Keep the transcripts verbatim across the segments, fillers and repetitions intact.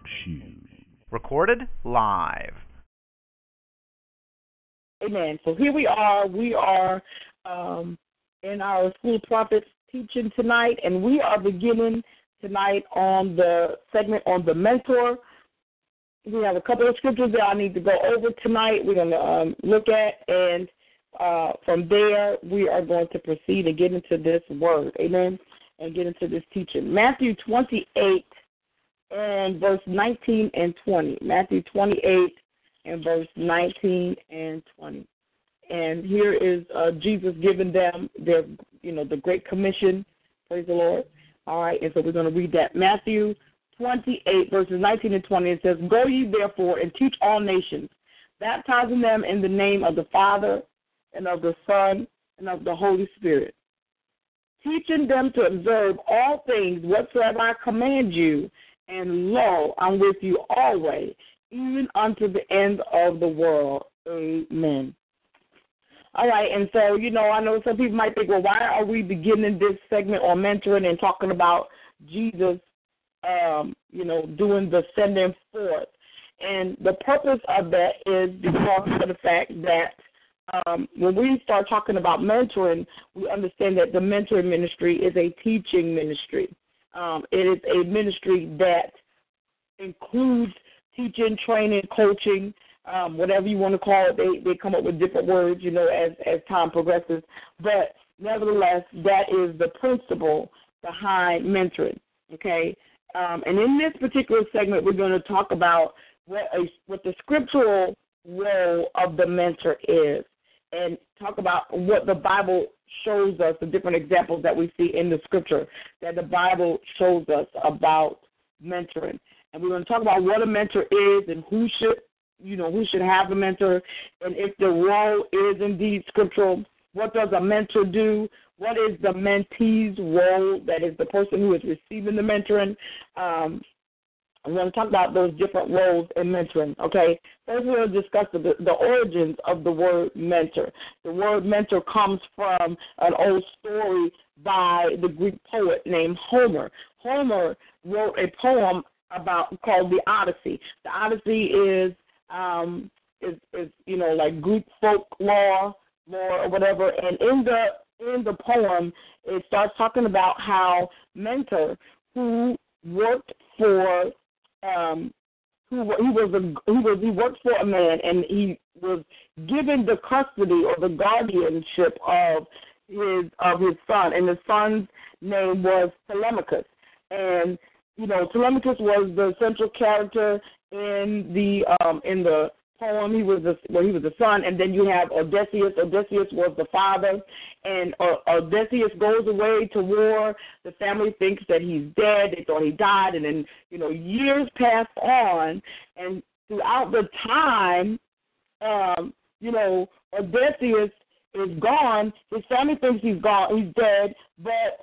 Shoes. Recorded live. Amen. So here we are. We are um, in our School of Prophets teaching tonight, and we are beginning tonight on the segment on the mentor. We have a couple of scriptures that I need to go over tonight. We're going to um, look at, and uh, from there we are going to proceed and get into this word. Amen. And get into this teaching. Matthew twenty-eight and verse nineteen and twenty. Matthew twenty-eight and verse nineteen and twenty. And here is uh, Jesus giving them their, you know, the Great Commission. Praise the Lord. All right, and so we're going to read that. Matthew twenty-eight, verses nineteen and twenty. It says, "Go ye therefore and teach all nations, baptizing them in the name of the Father and of the Son and of the Holy Spirit, teaching them to observe all things whatsoever I command you, and lo, I'm with you always, even unto the end of the world." Amen. All right, and so, you know, I know some people might think, well, why are we beginning this segment on mentoring and talking about Jesus, um, you know, doing the sending forth? And the purpose of that is because of the fact that um, when we start talking about mentoring, we understand that the mentoring ministry is a teaching ministry. Um, it is a ministry that includes teaching, training, coaching, um, whatever you want to call it. They they come up with different words, you know, as, as time progresses. But nevertheless, that is the principle behind mentoring, okay? Um, and in this particular segment, we're going to talk about what, a, what the scriptural role of the mentor is, and talk about what the Bible shows us, the different examples that we see in the scripture that the Bible shows us about mentoring. And we're going to talk about what a mentor is and who should, you know, who should have a mentor, and if the role is indeed scriptural. What does a mentor do? What is the mentee's role? That is the person who is receiving the mentoring. Um, I'm going to talk about those different roles in mentoring, okay? First, we'll discuss the, the origins of the word mentor. The word mentor comes from an old story by the Greek poet named Homer. Homer wrote a poem about called the Odyssey. The Odyssey is, um, is, is you know, like Greek folklore, lore, or whatever, and in the in the poem, it starts talking about how Mentor, who worked for Um, who he was a he was he worked for a man, and he was given the custody or the guardianship of his of his son, and the son's name was Telemachus. And you know, Telemachus was the central character in the um, in the poem. He was the well, he was the son, and then you have Odysseus. Odysseus was the father, and uh, Odysseus goes away to war. The family thinks that he's dead. They thought he died, and then you know years pass on, and throughout the time, um, you know Odysseus is gone. His family thinks he's gone. He's dead, but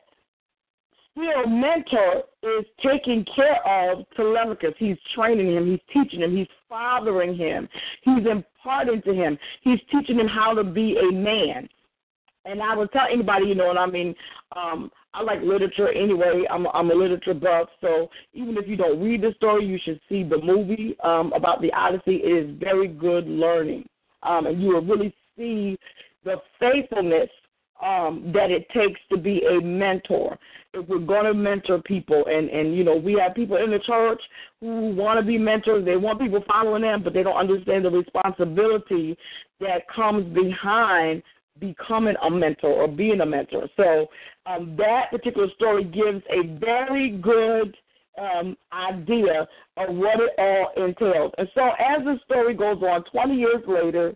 still, Mentor is taking care of Telemachus. He's training him. He's teaching him. He's fathering him. He's imparting to him. He's teaching him how to be a man. And I would tell anybody, you know, and I mean, um, I like literature anyway. I'm, I'm a literature buff, so even if you don't read the story, you should see the movie um, about the Odyssey. It is very good learning, um, and you will really see the faithfulness um, that it takes to be a mentor. If we're going to mentor people, and, and, you know, we have people in the church who want to be mentors. They want people following them, but they don't understand the responsibility that comes behind becoming a mentor or being a mentor. So um, that particular story gives a very good um, idea of what it all entails. And so as the story goes on, twenty years later,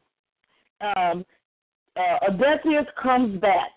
um, uh, Odysseus comes back.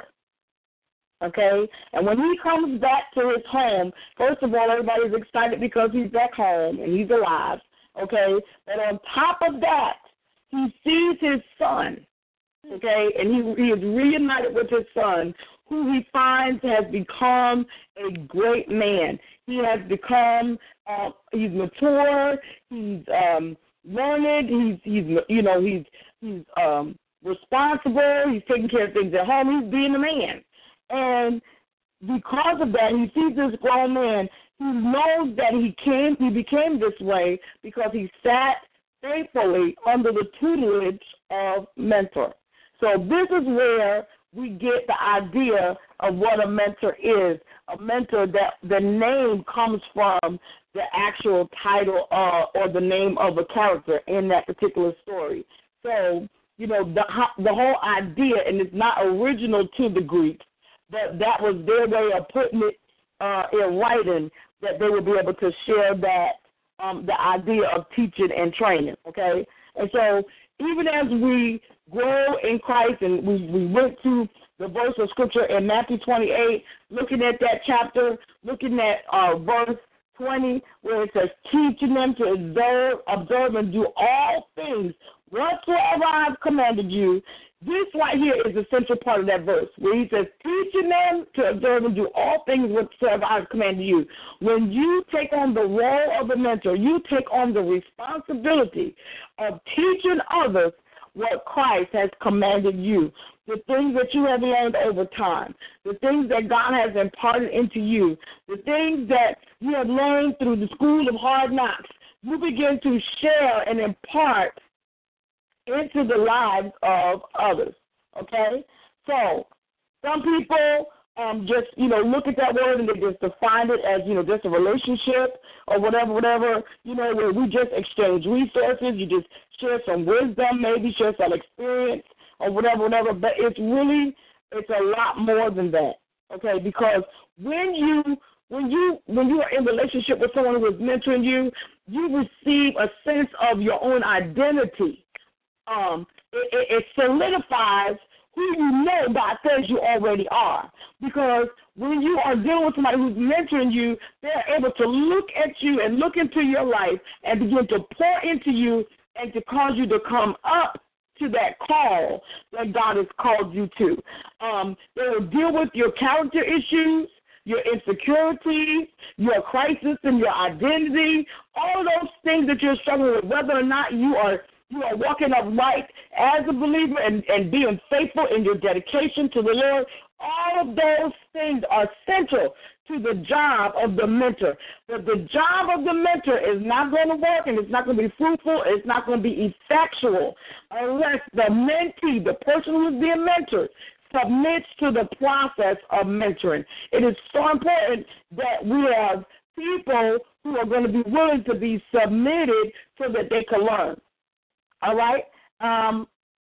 Okay, and when he comes back to his home, first of all, everybody's excited because he's back home and he's alive. Okay, but on top of that, he sees his son. Okay, and he, he is reunited with his son, who he finds has become a great man. He has become, uh, he's mature, he's um, learned, he's, he's, you know, he's, he's um, responsible, he's taking care of things at home, he's being a man. And because of that, he sees this grown man, He knows that he came, he became this way because he sat faithfully under the tutelage of mentor. So this is where we get the idea of what a mentor is. A mentor, that the name comes from the actual title uh, or the name of a character in that particular story. So, you know, the the whole idea, and it's not original to the Greeks, but that was their way of putting it uh, in writing, that they would be able to share that, um, the idea of teaching and training, okay? And so even as we grow in Christ, and we, we went to the verse of Scripture in Matthew twenty-eight, looking at that chapter, looking at uh, verse twenty, where it says, teaching them to observe, observe and do all things whatsoever I have commanded you. This right here is the central part of that verse, where he says, teaching them to observe and do all things whatsoever I have commanded you. When you take on the role of a mentor, you take on the responsibility of teaching others what Christ has commanded you, the things that you have learned over time, the things that God has imparted into you, the things that you have learned through the school of hard knocks. You begin to share and impart into the lives of others, okay? So some people um, just, you know, look at that word and they just define it as, you know, just a relationship or whatever, whatever, you know, where we just exchange resources, you just share some wisdom, maybe share some experience or whatever, whatever, but it's really, it's a lot more than that, okay? Because when you When you when you are in relationship with someone who is mentoring you, you receive a sense of your own identity. Um, it, it, it solidifies who you know God says you already are. Because when you are dealing with somebody who's mentoring you, they're able to look at you and look into your life and begin to pour into you and to cause you to come up to that call that God has called you to. Um, they will deal with your character issues, your insecurities, your crisis and your identity, all of those things that you're struggling with, whether or not you are you are walking upright as a believer and, and being faithful in your dedication to the Lord, all of those things are central to the job of the mentor. But the job of the mentor is not going to work, and it's not going to be fruitful, it's not going to be effectual unless the mentee, the person who is being mentored, submits to the process of mentoring. It is so important that we have people who are going to be willing to be submitted so that they can learn. All right? Um,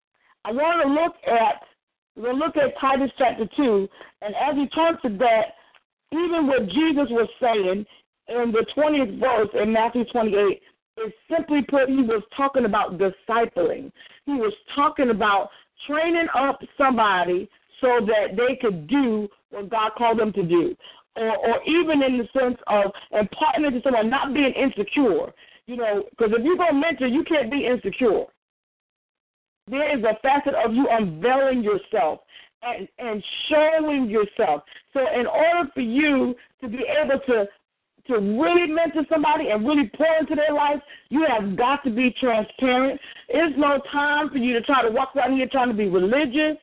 I want to look at, we're going to look at Titus chapter two, and as we turn to that, even what Jesus was saying in the twentieth verse in Matthew twenty-eight, is simply put, he was talking about discipling. He was talking about training up somebody so that they could do what God called them to do. Or, or even in the sense of imparting it to someone, not being insecure. You know, because if you're going to mentor, you can't be insecure. There is a facet of you unveiling yourself and, and showing yourself. So in order for you to be able to to really mentor somebody and really pour into their life, you have got to be transparent. There's no time for you to try to walk around here trying to be religious,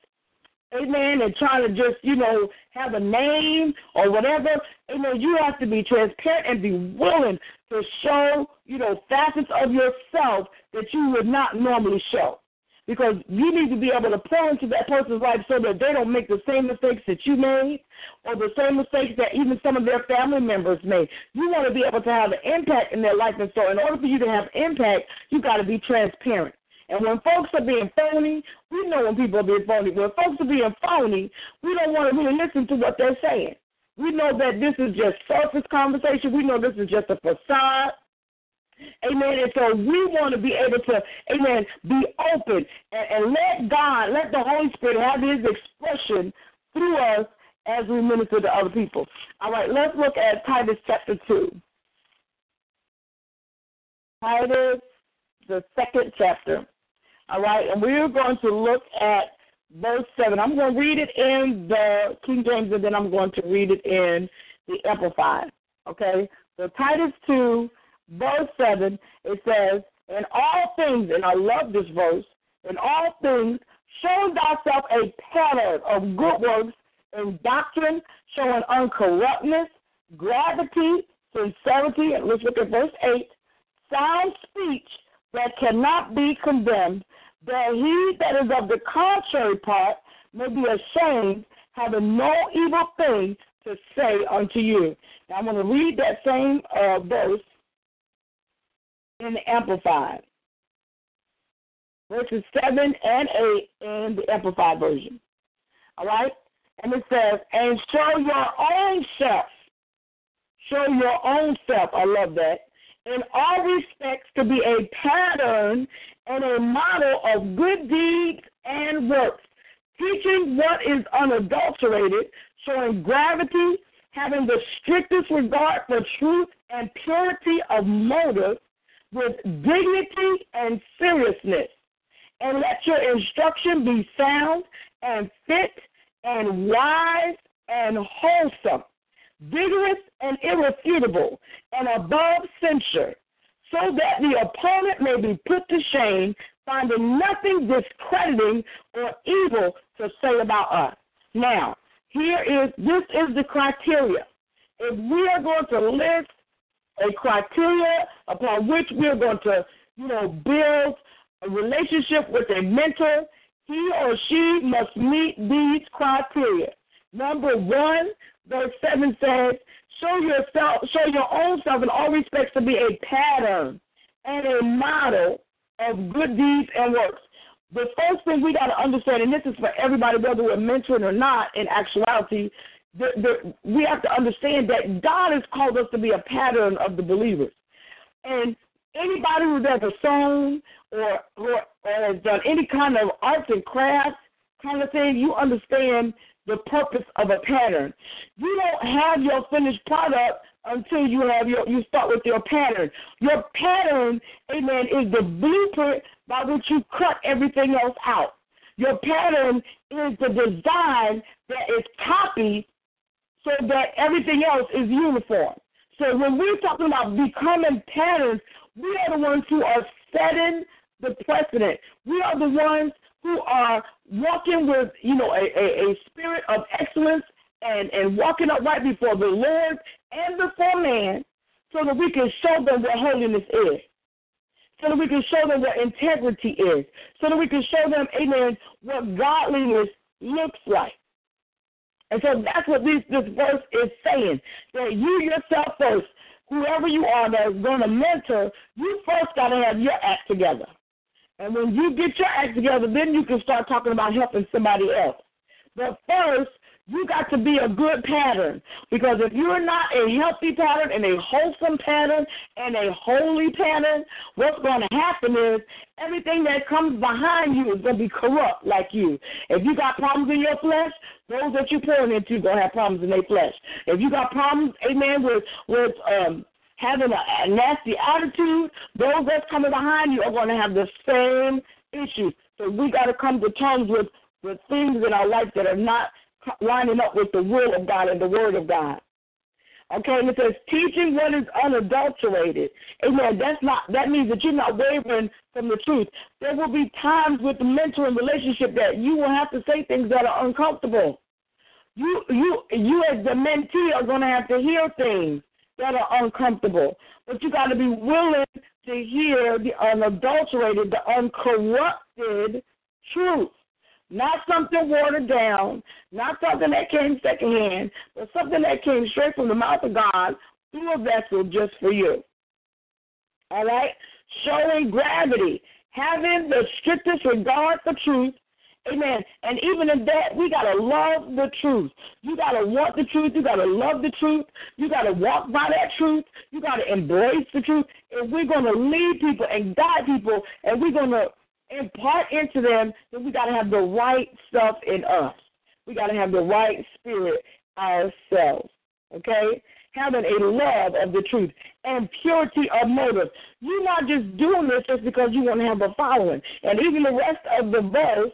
amen, and trying to just, you know, have a name or whatever. Amen. You have to be transparent and be willing to show, you know, facets of yourself that you would not normally show. Because you need to be able to pour into that person's life so that they don't make the same mistakes that you made or the same mistakes that even some of their family members made. You want to be able to have an impact in their life. And so in order for you to have impact, you got to be transparent. And when folks are being phony, we know when people are being phony. When folks are being phony, we don't want to really listen to what they're saying. We know that this is just surface conversation. We know this is just a facade. Amen. And so we want to be able to, amen, be open and, and let God, let the Holy Spirit have his expression through us as we minister to other people. All right, let's look at Titus chapter two. Titus, the second chapter. All right, and we're going to look at verse seven. I'm going to read it in the King James, and then I'm going to read it in the Amplified. Okay, so Titus two, verse seven, it says, in all things, and I love this verse, in all things, show thyself a pattern of good works in doctrine, showing uncorruptness, gravity, sincerity, and let's look at verse eight, sound speech that cannot be condemned, that he that is of the contrary part may be ashamed, having no evil thing to say unto you. Now I'm going to read that same uh, verse in the Amplified. Verses seven and eight in the Amplified version. All right? And it says, and show your own self. Show your own self. I love that. In all respects to be a pattern and a model of good deeds and works, teaching what is unadulterated, showing gravity, having the strictest regard for truth and purity of motive, with dignity and seriousness. And let your instruction be sound and fit and wise and wholesome, vigorous and irrefutable, and above censure, so that the opponent may be put to shame, finding nothing discrediting or evil to say about us. Now, here is, this is the criteria. If we are going to list a criteria upon which we are going to, you know, build a relationship with a mentor, he or she must meet these criteria. Number one, verse seven says, show yourself, show your own self in all respects to be a pattern and a model of good deeds and works. The first thing we got to understand, and this is for everybody, whether we're mentoring or not, in actuality, the, the, we have to understand that God has called us to be a pattern of the believers. And anybody who's ever sewn or, or, or has done any kind of arts and crafts kind of thing, you understand the purpose of a pattern. You don't have your finished product until you have your, you start with your pattern. Your pattern, amen, is the blueprint by which you cut everything else out. Your pattern is the design that is copied so that everything else is uniform. So when we're talking about becoming patterns, we are the ones who are setting the precedent. We are the ones who are walking with, you know, a, a, a spirit of excellence and, and walking upright before the Lord and before man, so that we can show them what holiness is, so that we can show them what integrity is, so that we can show them, amen, what godliness looks like. And so that's what this, this verse is saying, that you yourself first, whoever you are that is going to mentor, you first got to have your act together. And when you get your act together, then you can start talking about helping somebody else. But first, you got to be a good pattern, because if you're not a healthy pattern and a wholesome pattern and a holy pattern, what's going to happen is everything that comes behind you is going to be corrupt like you. If you got problems in your flesh, those that you're pouring into are going to have problems in their flesh. If you got problems, amen, with, with um, having a, a nasty attitude, those that's coming behind you are going to have the same issues. So we got to come to terms with, with things in our life that are not lining up with the will of God and the word of God. Okay, and it says teaching what is unadulterated. Amen. That's not, that means that you're not wavering from the truth. There will be times with the mentoring relationship that you will have to say things that are uncomfortable. You you you as the mentee are going to have to hear things that are uncomfortable. But you got to be willing to hear the unadulterated, the uncorrupted truth. Not something watered down, not something that came secondhand, but something that came straight from the mouth of God through a vessel just for you. All right? Showing gravity, having the strictest regard for truth. Amen. And even in that, we got to love the truth. You got to want the truth. You got to love the truth. You got to walk by that truth. You got to embrace the truth. If we're going to lead people and guide people, and we're going to impart into them, then we got to have the right stuff in us. We got to have the right spirit ourselves, okay? Having a love of the truth and purity of motive. You're not just doing this just because you want to have a following. And even the rest of the verse,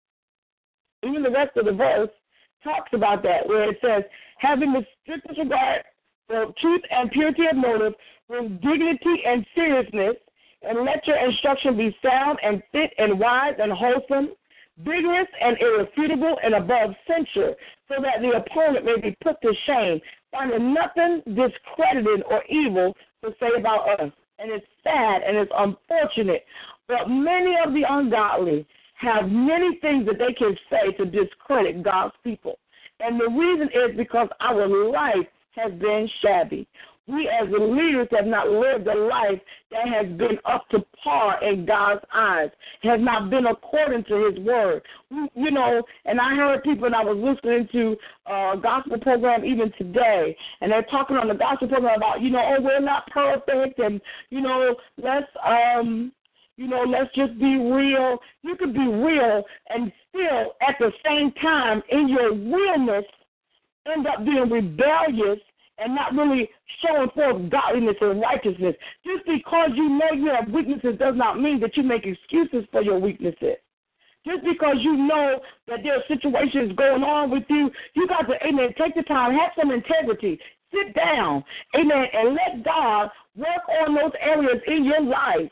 even the rest of the verse talks about that, where it says, having the strictest regard for truth and purity of motive with dignity and seriousness, and let your instruction be sound and fit and wise and wholesome, vigorous and irrefutable and above censure, so that the opponent may be put to shame, finding nothing discrediting or evil to say about us. And it's sad and it's unfortunate, but many of the ungodly have many things that they can say to discredit God's people. And the reason is because our life has been shabby. We as the leaders have not lived a life that has been up to par in God's eyes, has not been according to his word. You know, and I heard people, and I was listening to a gospel program even today, and they're talking on the gospel program about, you know, oh, we're not perfect, and, you know, let's, um, you know, let's just be real. You can be real and still at the same time in your realness end up being rebellious and not really showing forth godliness and righteousness. Just because you know you have weaknesses does not mean that you make excuses for your weaknesses. Just because you know that there are situations going on with you, you got to, amen, take the time, have some integrity, sit down, amen, and let God work on those areas in your life.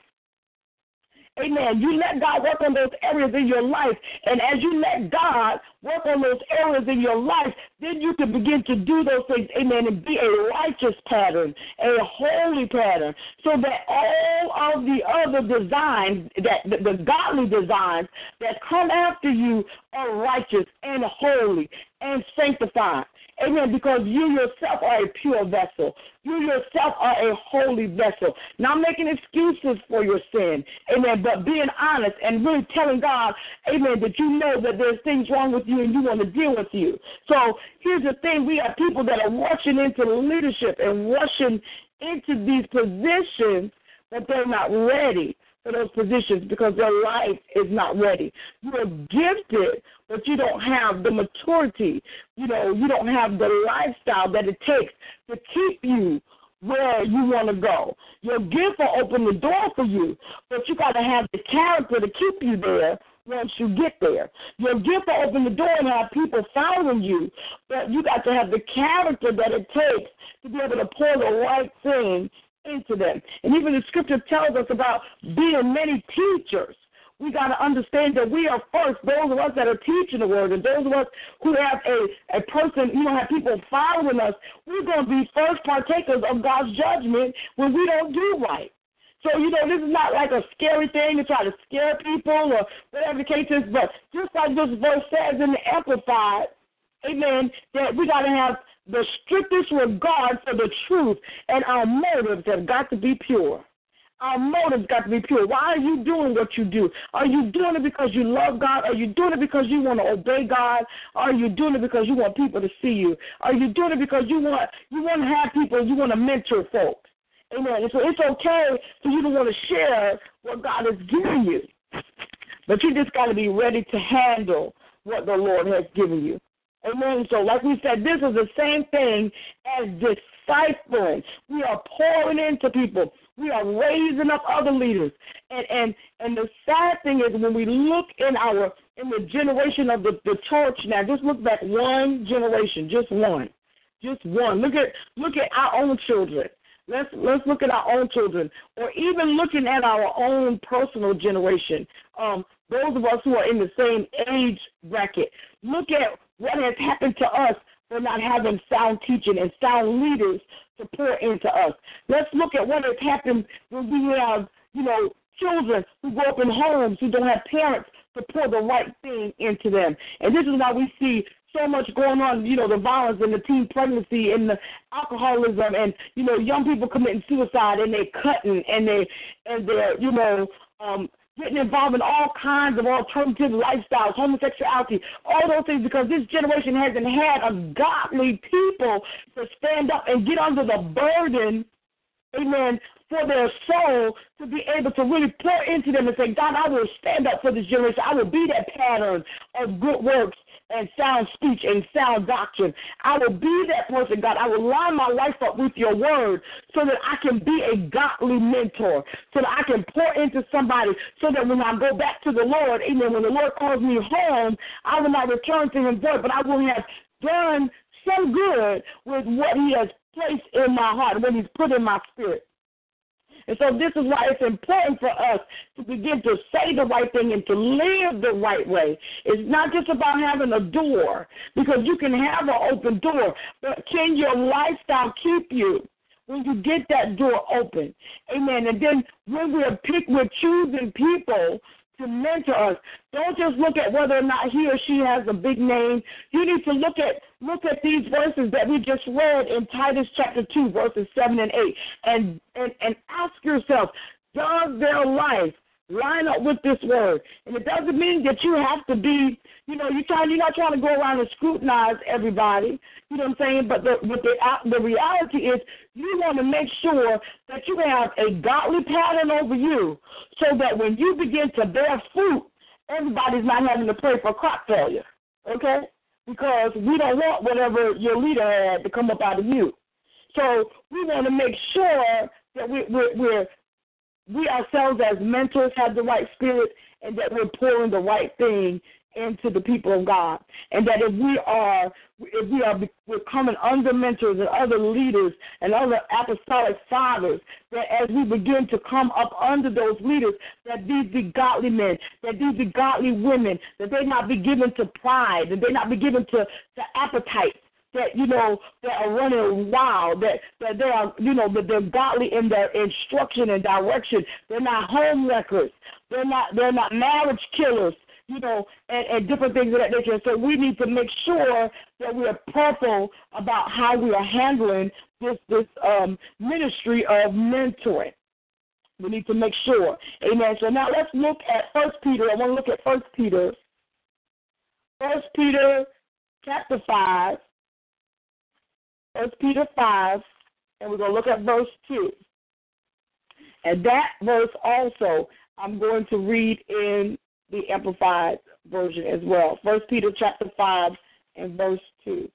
Amen. You let God work on those areas in your life, and as you let God work on those areas in your life, then you can begin to do those things, amen, and be a righteous pattern, a holy pattern, so that all of the other designs, that the, the godly designs that come after you are righteous and holy and sanctified. Amen, because you yourself are a pure vessel. You yourself are a holy vessel. Not making excuses for your sin, amen, but being honest and really telling God, amen, that you know that there's things wrong with you and you want to deal with you. So here's the thing. We have people that are rushing into leadership and rushing into these positions, but they're not ready for those positions because their life is not ready. You're gifted, but you don't have the maturity. You know, you don't have the lifestyle that it takes to keep you where you want to go. Your gift will open the door for you, but you got to have the character to keep you there once you get there. Your gift will open the door and have people following you, but you got to have the character that it takes to be able to pour the right thing into them. And even the scripture tells us about being many teachers. We got to understand that we are first, those of us that are teaching the word, and those of us who have a, a person, you know, have people following us, we're going to be first partakers of God's judgment when we don't do right. So, you know, this is not like a scary thing to try to scare people or whatever the case is, but just like this verse says in the Amplified, amen, that we got to have the strictest regard for the truth, and our motives have got to be pure. Our motives got to be pure. Why are you doing what you do? Are you doing it because you love God? Are you doing it because you want to obey God? Are you doing it because you want people to see you? Are you doing it because you want you want to have people, you want to mentor folks? Amen. And so it's okay for you to want to share what God has given you, but you just got to be ready to handle what the Lord has given you. Amen. So like we said, this is the same thing as discipling. We are pouring into people. We are raising up other leaders. And and, and the sad thing is when we look in our in the generation of the, the church now, just look back one generation, just one. Just one. Look at look at our own children. Let's let's look at our own children, or even looking at our own personal generation. Um, those of us who are in the same age bracket. Look at what has happened to us for not having sound teaching and sound leaders to pour into us. Let's look at what has happened when we have, you know, children who grow up in homes who don't have parents to pour the right thing into them. And this is why we see so much going on, you know, the violence and the teen pregnancy and the alcoholism and, you know, young people committing suicide and they're cutting and they and they're, you know, um, getting involved in all kinds of alternative lifestyles, homosexuality, all those things, because this generation hasn't had a godly people to stand up and get under the burden, amen, for their soul to be able to really pour into them and say, God, I will stand up for this generation. I will be that pattern of good works and sound speech and sound doctrine. I will be that person, God. I will line my life up with your word so that I can be a godly mentor, so that I can pour into somebody, so that when I go back to the Lord, amen, when the Lord calls me home, I will not return to him void, but I will have done so good with what he has placed in my heart, what he's put in my spirit. And so this is why it's important for us to begin to say the right thing and to live the right way. It's not just about having a door, because you can have an open door, but can your lifestyle keep you when you get that door open? Amen. And then when we're pick, we're choosing people to mentor us. Don't just look at whether or not he or she has a big name. You need to look at look at these verses that we just read in Titus chapter two, verses seven and eight, and and, and ask yourself, does their life line up with this word? And it doesn't mean that you have to be, you know, you're trying, you're not trying to go around and scrutinize everybody. You know what I'm saying? But the but the, the reality is, you want to make sure that you have a godly pattern over you, so that when you begin to bear fruit, everybody's not having to pray for crop failure. Okay? Because we don't want whatever your leader had to come up out of you. So we want to make sure that we, we're, we're we ourselves as mentors have the right spirit, and that we're pouring the right thing into the people of God. And that if we are if we are we're coming under mentors and other leaders and other apostolic fathers, that as we begin to come up under those leaders, that these be godly men, that these be godly women, that they not be given to pride, and they not be given to, to appetite, that, you know, that are running wild, that, that they are, you know, that they're godly in their instruction and direction. They're not home wreckers. They're not, they're not marriage killers, you know, and, and different things of that nature. So we need to make sure that we are careful about how we are handling this, this um, ministry of mentoring. We need to make sure. Amen. So now let's look at First Peter. I want to look at First Peter. First Peter chapter five. First Peter five, and we're going to look at verse two. And that verse also I'm going to read in the Amplified version as well. First Peter chapter five and verse two.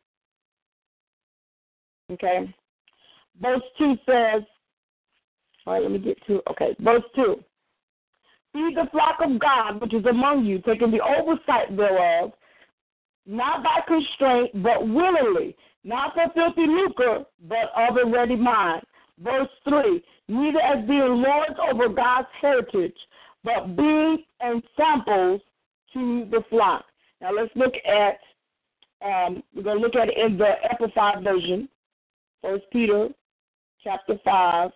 Okay? Verse two says, all right, let me get to, okay, verse two. Feed the flock of God which is among you, taking the oversight thereof, not by constraint, but willingly, not for filthy lucre, but of a ready mind. Verse three, neither as being lords over God's heritage, but being ensamples to the flock. Now let's look at, um, we're going to look at it in the Amplified version, First Peter chapter five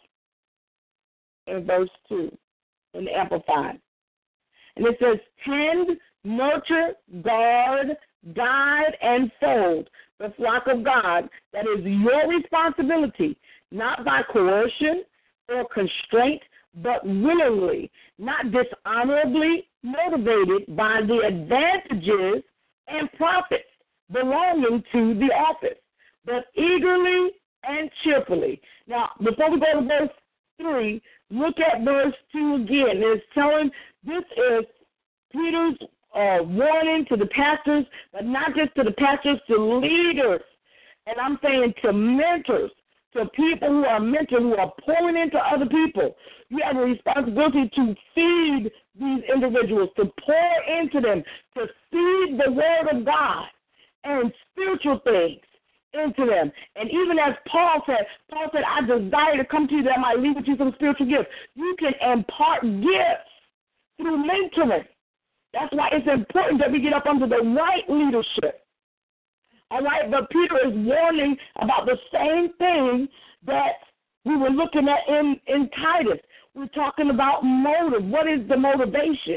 and verse two, in the Amplified. And it says, tend, nurture, guard, guide, and fold the flock of God. That is your responsibility, not by coercion or constraint, but willingly, not dishonorably motivated by the advantages and profits belonging to the office, but eagerly and cheerfully. Now, before we go to verse three, look at verse two again. It's telling, this is Peter's uh, warning to the pastors, but not just to the pastors, to leaders. And I'm saying to mentors, to people who are mentors, who are pouring into other people. You have a responsibility to feed these individuals, to pour into them, to feed the word of God and spiritual things into them. And even as Paul said, Paul said, I desire to come to you that I might leave with you some spiritual gifts. You can impart gifts through mentoring. That's why it's important that we get up under the right leadership. All right, but Peter is warning about the same thing that we were looking at in, in Titus. We're talking about motive. What is the motivation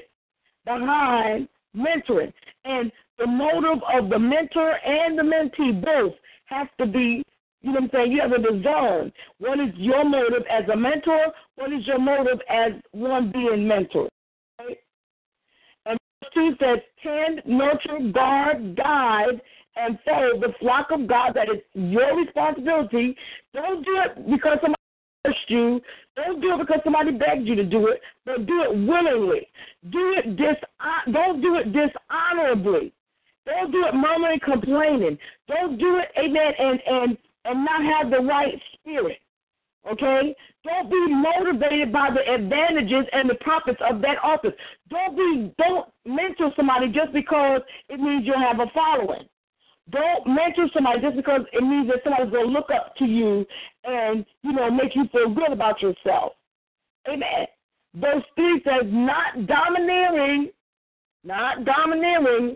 behind mentoring? And the motive of the mentor and the mentee both has to be, you know what I'm saying, you have to discern. What is your motive as a mentor? What is your motive as one being mentored? Right? And verse two says, tend, nurture, guard, guide, and fold the flock of God. That is your responsibility. Don't do it because somebody forced you. Don't do it because somebody begged you to do it, but do it willingly. Do it dis- Don't do it dishonorably. Don't do it murmuring, complaining. Don't do it, amen, and, and, and not have the right spirit, okay? Don't be motivated by the advantages and the profits of that office. Don't be, don't mentor somebody just because it means you'll have a following. Don't mentor somebody just because it means that somebody's going to look up to you and, you know, make you feel good about yourself. Amen. Verse three says, not domineering, not domineering,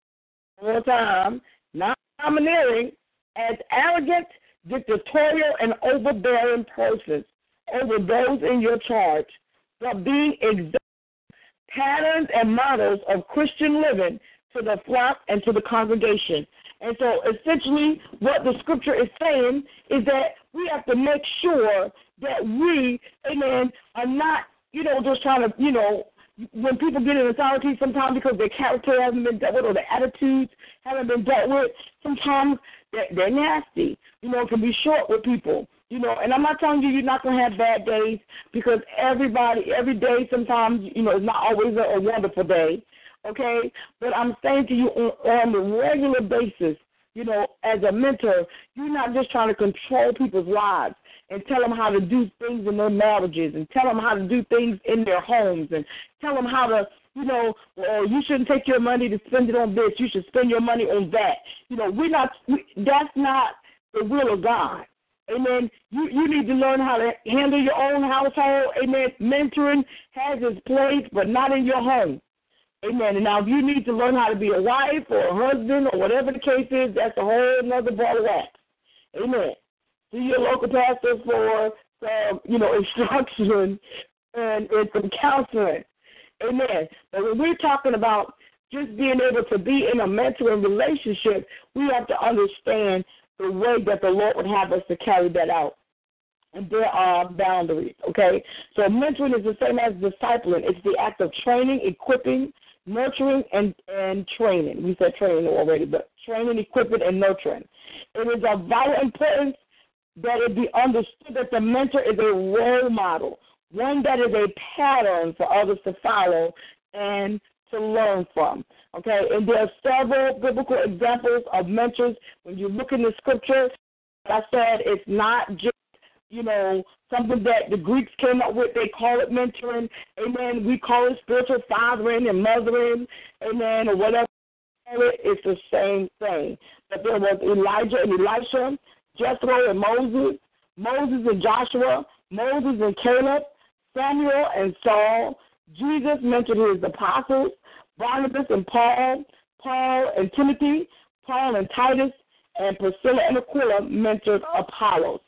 all the time, not domineering, as arrogant, dictatorial, and overbearing persons over those in your charge, but being examples, patterns, and models of Christian living to the flock and to the congregation. And so essentially what the scripture is saying is that we have to make sure that we, amen, are not, you know, just trying to, you know, when people get in authority sometimes because their character hasn't been dealt with or their attitudes haven't been dealt with, sometimes they're, they're nasty, you know, can be short with people, you know. And I'm not telling you you're not going to have bad days, because everybody, every day sometimes, you know, is not always a, a wonderful day, okay? But I'm saying to you on, on a regular basis, you know, as a mentor, you're not just trying to control people's lives and tell them how to do things in their marriages and tell them how to do things in their homes and tell them how to, you know, well, you shouldn't take your money to spend it on this. You should spend your money on that. You know, we're not, we, that's not the will of God. Amen. You, you need to learn how to handle your own household. Amen. Mentoring has its place, but not in your home. Amen. And now if you need to learn how to be a wife or a husband or whatever the case is, that's a whole other ball of wax. Amen. See your local pastor for some, you know, instruction and, and some counseling. Amen. But when we're talking about just being able to be in a mentoring relationship, we have to understand the way that the Lord would have us to carry that out. And there are boundaries, okay? So mentoring is the same as discipling. It's the act of training, equipping, nurturing, and, and training. We said training already, but training, equipping, and nurturing. It is of vital importance that it be understood that the mentor is a role model, one that is a pattern for others to follow and to learn from. Okay, and there are several biblical examples of mentors. When you look in the scripture, like I said, it's not just, you know, something that the Greeks came up with. They call it mentoring. Amen. We call it spiritual fathering and mothering. Amen. Or whatever. It's the same thing. But there was Elijah and Elisha, Jethro and Moses, Moses and Joshua, Moses and Caleb, Samuel and Saul. Jesus mentored his apostles, Barnabas and Paul, Paul and Timothy, Paul and Titus, and Priscilla and Aquila mentored Apollos.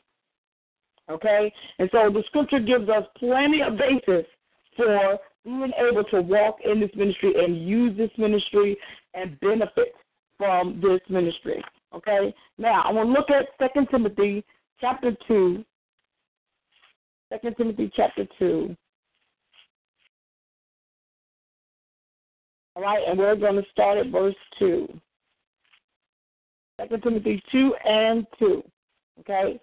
Okay? And so the scripture gives us plenty of basis for being able to walk in this ministry and use this ministry and benefit from this ministry. Okay? Now, I want to look at Second Timothy chapter two. Second Timothy chapter two. All right, and we're going to start at verse two. Second Timothy two and two. Okay?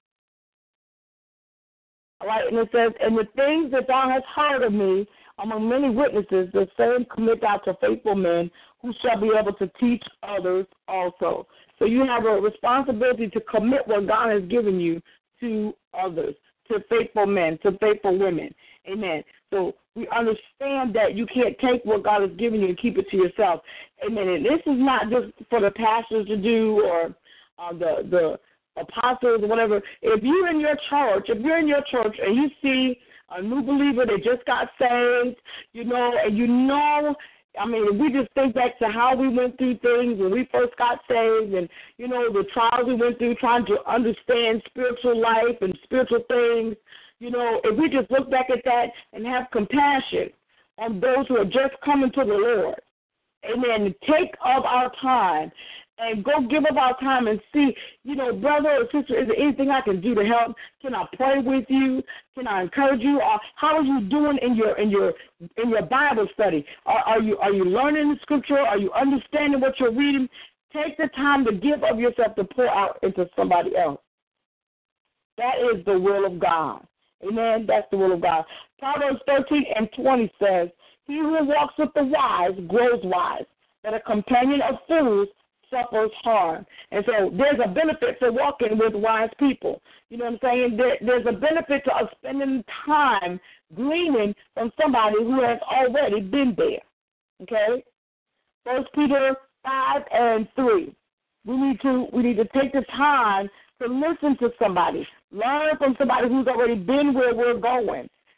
All right, and it says, and the things that thou hast heard of me among many witnesses, the same commit thou to faithful men who shall be able to teach others also. So you have a responsibility to commit what God has given you to others, to faithful men, to faithful women. Amen. So we understand that you can't take what God has given you and keep it to yourself. Amen. And this is not just for the pastors to do or uh, the the apostles or whatever. If you're in your church, if you're in your church and you see a new believer that just got saved, you know, and you know, I mean, if we just think back to how we went through things when we first got saved and, you know, the trials we went through trying to understand spiritual life and spiritual things, you know, if we just look back at that and have compassion on those who are just coming to the Lord, amen, take of our time and go give up our time and see, you know, brother or sister, is there anything I can do to help? Can I pray with you? Can I encourage you? Or how are you doing in your in your in your Bible study? Are, are you are you learning the scripture? Are you understanding what you're reading? Take the time to give of yourself to pour out into somebody else. That is the will of God. Amen. That's the will of God. Proverbs thirteen and twenty says, "He who walks with the wise grows wise, but a companion of fools suffers harm." And so there's a benefit to walking with wise people. You know what I'm saying? There, there's a benefit to us spending time gleaning from somebody who has already been there. Okay? First Peter five and three. We need to we need to take the time to listen to somebody, learn from somebody who's already been where we're going.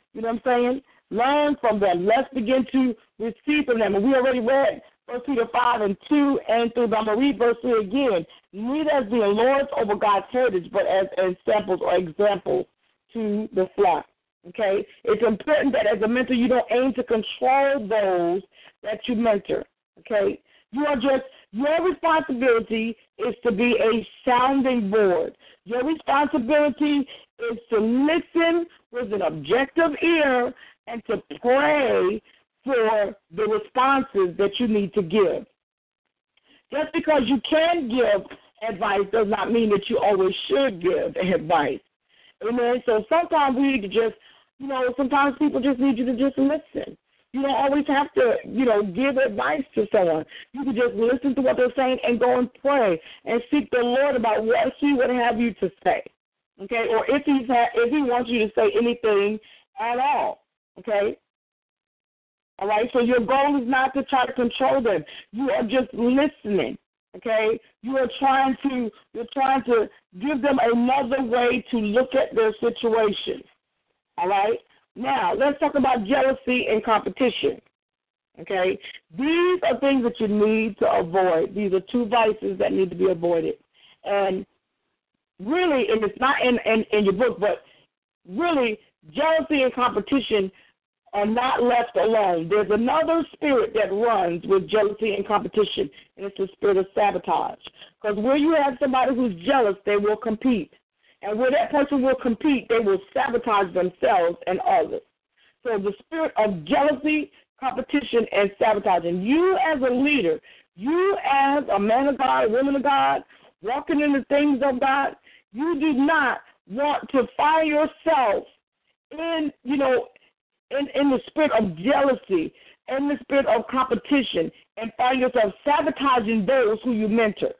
You know what I'm saying? Learn from them. Let's begin to receive from them. And we already read First Peter five and two and through. I'm going to read verse three again. Neither as being lords over God's heritage, but as, as samples or examples to the flock. Okay? It's important that as a mentor, you don't aim to control those that you mentor. Okay? You are just, your responsibility is to be a sounding board. Your responsibility is to listen with an objective ear and to pray for the responses that you need to give. Just because you can give advice does not mean that you always should give advice. Amen. So sometimes we need to just, you know, sometimes people just need you to just listen. You don't always have to, you know, give advice to someone. You can just listen to what they're saying and go and pray and seek the Lord about what He would have you to say. Okay, or if he's ha- if He wants you to say anything at all. Okay. All right. So your goal is not to try to control them. You are just listening. Okay. You are trying to you're trying to give them another way to look at their situation. All right. Now, let's talk about jealousy and competition, okay? These are things that you need to avoid. These are two vices that need to be avoided. And really, and it's not in, in, in your book, but really, jealousy and competition are not left alone. There's another spirit that runs with jealousy and competition, and it's the spirit of sabotage. Because where you have somebody who's jealous, they will compete. And where that person will compete, they will sabotage themselves and others. So the spirit of jealousy, competition, and sabotaging. You as a leader, you as a man of God, a woman of God, walking in the things of God, you do not want to find yourself in, you know, in, in the spirit of jealousy, in the spirit of competition, and find yourself sabotaging those who you mentor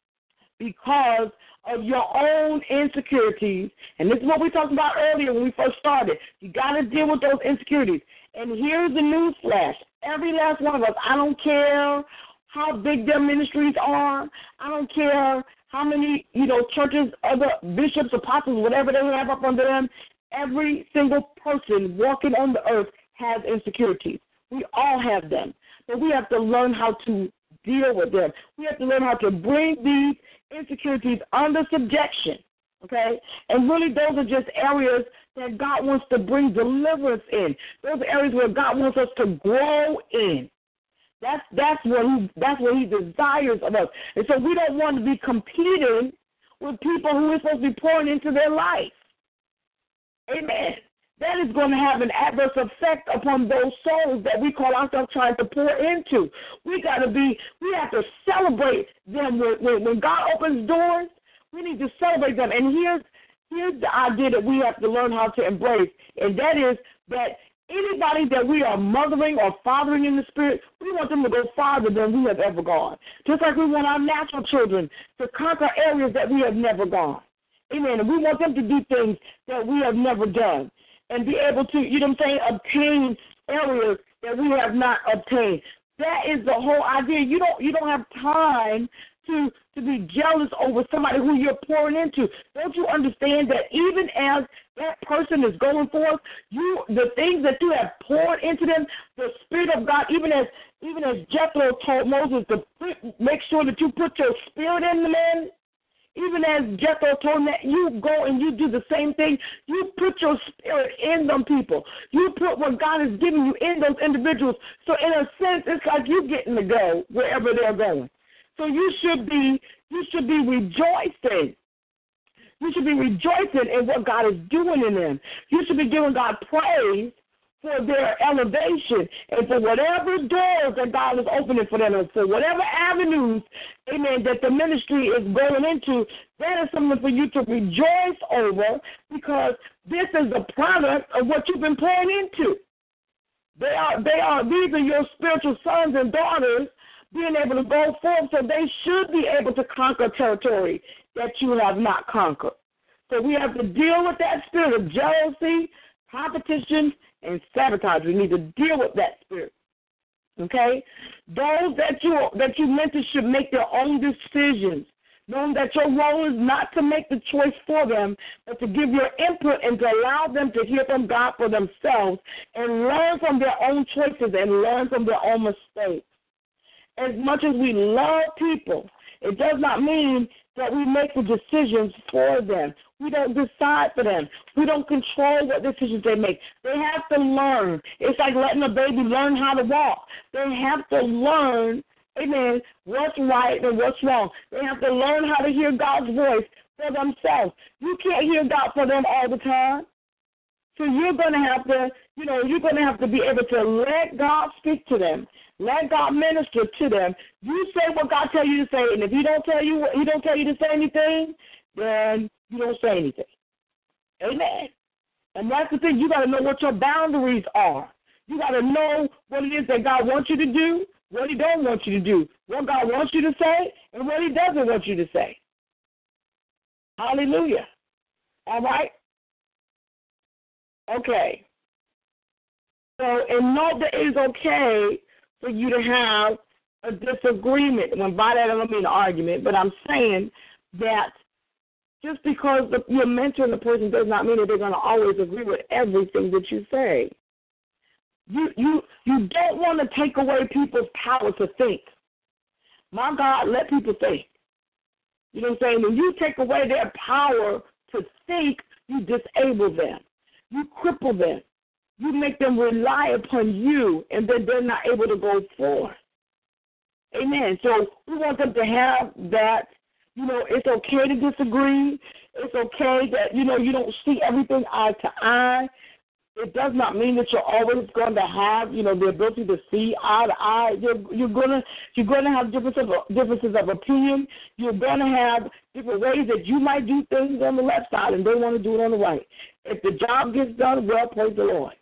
because of your own insecurities. And this is what we talked about earlier when we first started. You got to deal with those insecurities. And here's the news flash. Every last one of us, I don't care how big their ministries are. I don't care how many, you know, churches, other bishops, apostles, whatever they have up under them. Every single person walking on the earth has insecurities. We all have them. But we have to learn how to deal with them. We have to learn how to bring these insecurities under subjection, okay? And really those are just areas that God wants to bring deliverance in. Those are areas where God wants us to grow in. That's that's what he that's what he desires of us. And so we don't want to be competing with people who are supposed to be pouring into their life. Amen. That is going to have an adverse effect upon those souls that we call ourselves trying to pour into. We got to be, we have to celebrate them. When, when God opens doors, we need to celebrate them. And here's, here's the idea that we have to learn how to embrace, and that is that anybody that we are mothering or fathering in the spirit, we want them to go farther than we have ever gone. Just like we want our natural children to conquer areas that we have never gone. Amen. And we want them to do things that we have never done. And be able to, you know what I'm saying, obtain areas that we have not obtained. That is the whole idea. You don't you don't have time to to be jealous over somebody who you're pouring into. Don't you understand that even as that person is going forth, you the things that you have poured into them, the Spirit of God, even as even as Jethro told Moses to put, make sure that you put your spirit in the man. Even as Jethro told him that you go and you do the same thing, you put your spirit in them people. You put what God has given you in those individuals. So in a sense, it's like you getting to go wherever they're going. So you should be you should be rejoicing. You should be rejoicing in what God is doing in them. You should be giving God praise for their elevation and for whatever doors that God is opening for them and for whatever avenues, amen, that the ministry is going into. That is something for you to rejoice over because this is the product of what you've been pouring into. They are, they are, these are your spiritual sons and daughters being able to go forth, so they should be able to conquer territory that you have not conquered. So we have to deal with that spirit of jealousy, competition, and sabotage. We need to deal with that spirit. Okay? Those that you that you mentor should make their own decisions. knowing that your role is not to make the choice for them, but to give your input and to allow them to hear from God for themselves and learn from their own choices and learn from their own mistakes. As much as we love people, it does not mean that we make the decisions for them. We don't decide for them. We don't control what decisions they make. They have to learn. It's like letting a baby learn how to walk. They have to learn, amen, what's right and what's wrong. They have to learn how to hear God's voice for themselves. You can't hear God for them all the time. So you're going to have to, you know, you're going to have to be able to let God speak to them. Let God minister to them. You say what God tells you to say, and if He don't tell you, He don't tell you to say anything, then you don't say anything. Amen. And that's the thing. You got to know what your boundaries are. You got to know what it is that God wants you to do, what He don't want you to do, what God wants you to say, and what He doesn't want you to say. Hallelujah. All right. Okay. So, and know that it is okay for you to have a disagreement. When by that I don't mean an argument, but I'm saying that just because the, you're mentoring the person does not mean that they're going to always agree with everything that you say. You you you don't want to take away people's power to think. My God, let people think. You know what I'm saying? When you take away their power to think, you disable them. You cripple them. You make them rely upon you, and then they're not able to go forth. Amen. So we want them to have that, you know, it's okay to disagree. It's okay that, you know, you don't see everything eye to eye. It does not mean that you're always going to have, you know, the ability to see eye to eye. You're, you're gonna you're gonna have differences of, differences of opinion. You're gonna have different ways that you might do things on the left side, and they want to do it on the right. If the job gets done, well, praise the Lord.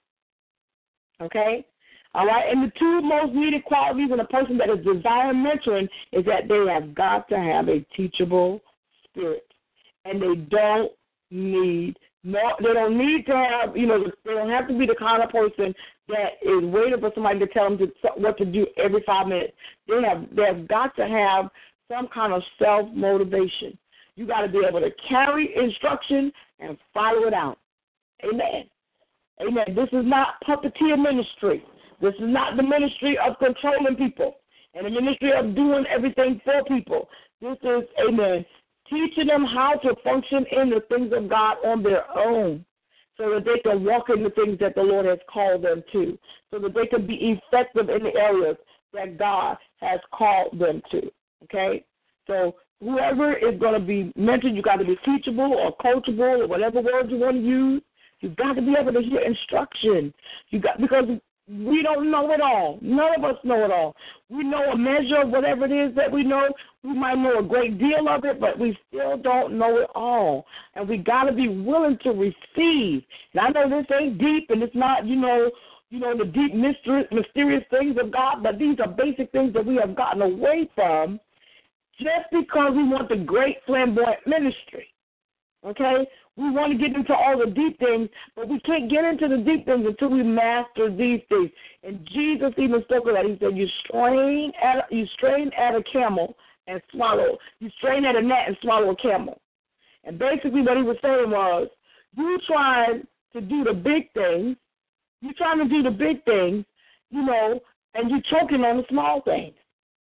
Okay? All right? And the two most needed qualities in a person that is desiring mentoring is that they have got to have a teachable spirit. And they don't need no they don't need to have, you know, they don't have to be the kind of person that is waiting for somebody to tell them to, what to do every five minutes. They have they have got to have some kind of self-motivation. You got to be able to carry instruction and follow it out. Amen. Amen. This is not puppeteer ministry. This is not the ministry of controlling people and the ministry of doing everything for people. This is, amen, teaching them how to function in the things of God on their own so that they can walk in the things that the Lord has called them to, so that they can be effective in the areas that God has called them to, okay? So whoever is going to be mentored, you got to be teachable or coachable or whatever word you want to use. You've got to be able to hear instruction. You got because we don't know it all. None of us know it all. We know a measure of whatever it is that we know. We might know a great deal of it, but we still don't know it all. And we got to be willing to receive. And I know this ain't deep, and it's not, you know, you know the deep mystery, mysterious things of God, but these are basic things that we have gotten away from just because we want the great flamboyant ministry. Okay? We want to get into all the deep things, but we can't get into the deep things until we master these things. And Jesus even spoke of that. He said, you strain at, you strain at a camel and swallow. You strain at a gnat and swallow a camel. And basically what he was saying was, you trying to do the big things, you trying to do the big things, you know, and you choking on the small things.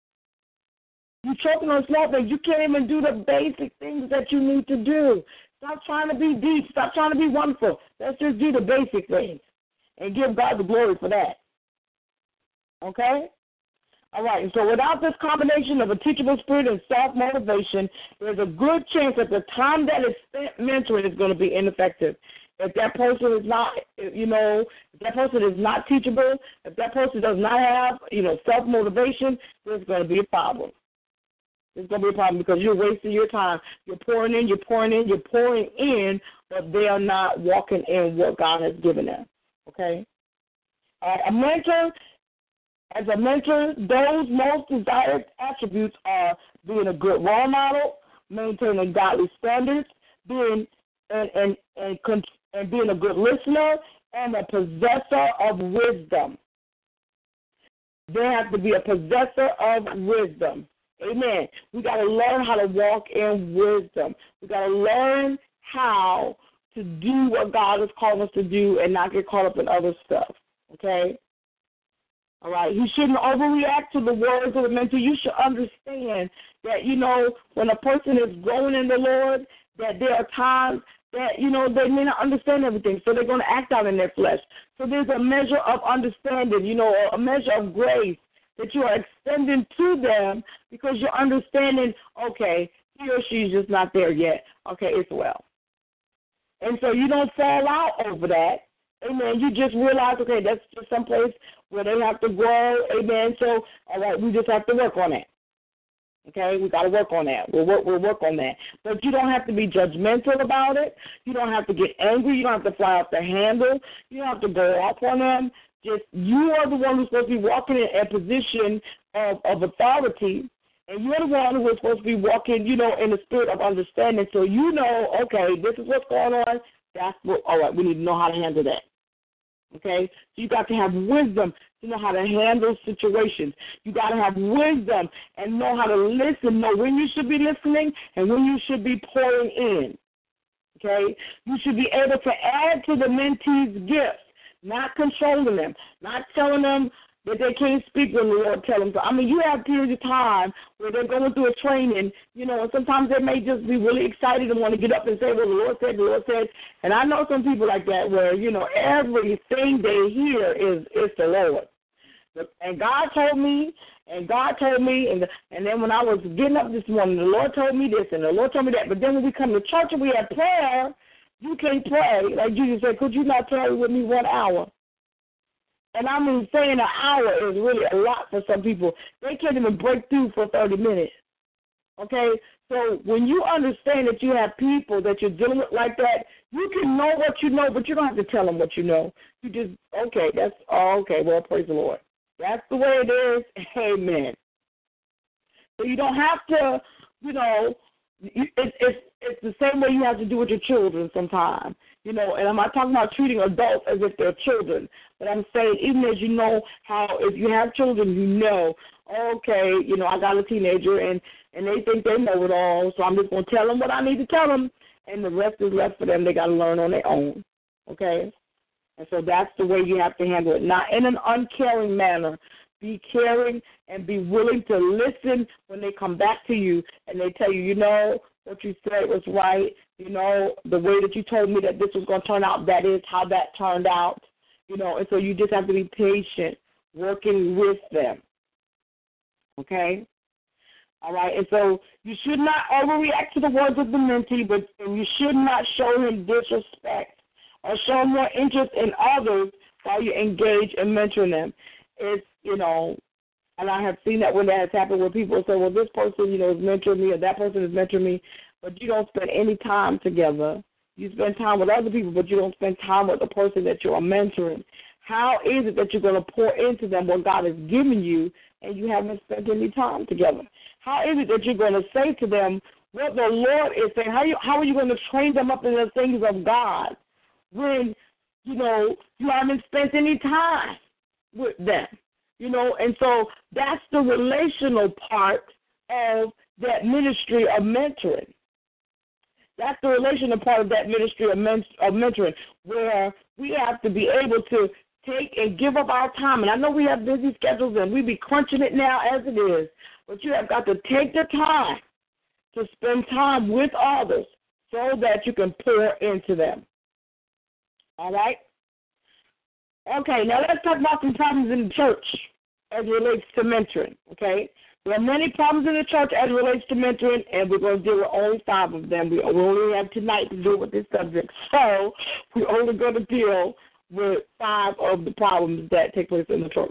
You choking on small things. You can't even do the basic things that you need to do. Stop trying to be deep. Stop trying to be wonderful. Let's just do the basic things and give God the glory for that. Okay? All right. And so without this combination of a teachable spirit and self-motivation, there's a good chance that the time that is spent mentoring is going to be ineffective. If that person is not, you know, if that person is not teachable, if that person does not have, you know, self-motivation, there's going to be a problem. It's going to be a problem because you're wasting your time. You're pouring in, you're pouring in, you're pouring in, but they are not walking in what God has given them. Okay? Uh, a mentor, as a mentor, those most desired attributes are being a good role model, maintaining godly standards, being and and and, and being a good listener, and a possessor of wisdom. They have to be a possessor of wisdom. Amen. We got to learn how to walk in wisdom. We got to learn how to do what God has called us to do and not get caught up in other stuff, okay? All right, you shouldn't overreact to the words of the mentor. You should understand that, you know, when a person is growing in the Lord, that there are times that, you know, they may not understand everything, so they're going to act out in their flesh. So there's a measure of understanding, you know, a measure of grace that you are extending to them because you're understanding, okay, he or she's just not there yet. Okay, it's well. And so you don't fall out over that. Amen. You just realize, okay, that's just someplace where they have to grow. Amen. So, all right, we just have to work on that. Okay, we got to work on that. We'll work, we'll work on that. But you don't have to be judgmental about it. You don't have to get angry. You don't have to fly off the handle. You don't have to go off on them. Just you are the one who's supposed to be walking in a position of, of authority, and you're the one who is supposed to be walking, you know, in the spirit of understanding. So you know, okay, this is what's going on. That's what. All right, we need to know how to handle that. Okay, so you got to have wisdom to know how to handle situations. You got to have wisdom and know how to listen, know when you should be listening and when you should be pouring in. Okay, you should be able to add to the mentee's gifts, not controlling them, not telling them that they can't speak when the Lord tells them to. I mean, you have periods of time where they're going through a training, you know, and sometimes they may just be really excited and want to get up and say, well, the Lord said, the Lord said. And I know some people like that where, you know, everything they hear is, is the Lord. And God told me, and God told me, and and then when I was getting up this morning, the Lord told me this, and the Lord told me that. But then when we come to church and we have prayer, you can't pray. Like Jesus said, could you not pray with me one hour? And I mean, saying an hour is really a lot for some people. They can't even break through for thirty minutes. Okay? So when you understand that you have people that you're dealing with like that, you can know what you know, but you don't have to tell them what you know. You just, okay, that's, oh, okay, well, praise the Lord. That's the way it is. Amen. So you don't have to, you know, it's, it's, it's the same way you have to do with your children sometimes. You know, and I'm not talking about treating adults as if they're children, but I'm saying even as you know how if you have children, you know, okay, you know, I got a teenager and, and they think they know it all, so I'm just going to tell them what I need to tell them, and the rest is left for them. They got to learn on their own, okay? And so that's the way you have to handle it, not in an uncaring manner. Be caring and be willing to listen when they come back to you and they tell you, you know, what you said was right. You know, the way that you told me that this was going to turn out, that is how that turned out. You know, and so you just have to be patient, working with them. Okay? All right? And so you should not overreact to the words of the mentee, but you should not show him disrespect or show more interest in others while you engage in mentoring them. It's, you know, and I have seen that when that has happened where people say, well, this person, you know, is mentoring me or that person is mentoring me, but you don't spend any time together. You spend time with other people, but you don't spend time with the person that you are mentoring. How is it that you're going to pour into them what God has given you and you haven't spent any time together? How is it that you're going to say to them what the Lord is saying? How, you, how are you going to train them up in the things of God when, you know, you haven't spent any time with them? You know, and so that's the relational part of that ministry of mentoring. That's the relational part of that ministry of, men- of mentoring, where we have to be able to take and give up our time. And I know we have busy schedules and we be crunching it now as it is, but you have got to take the time to spend time with others so that you can pour into them. All right? Okay, now let's talk about some problems in the church as it relates to mentoring, okay? There are many problems in the church as it relates to mentoring, and we're going to deal with only five of them. We only have tonight to deal with this subject, so we're only going to deal with five of the problems that take place in the church.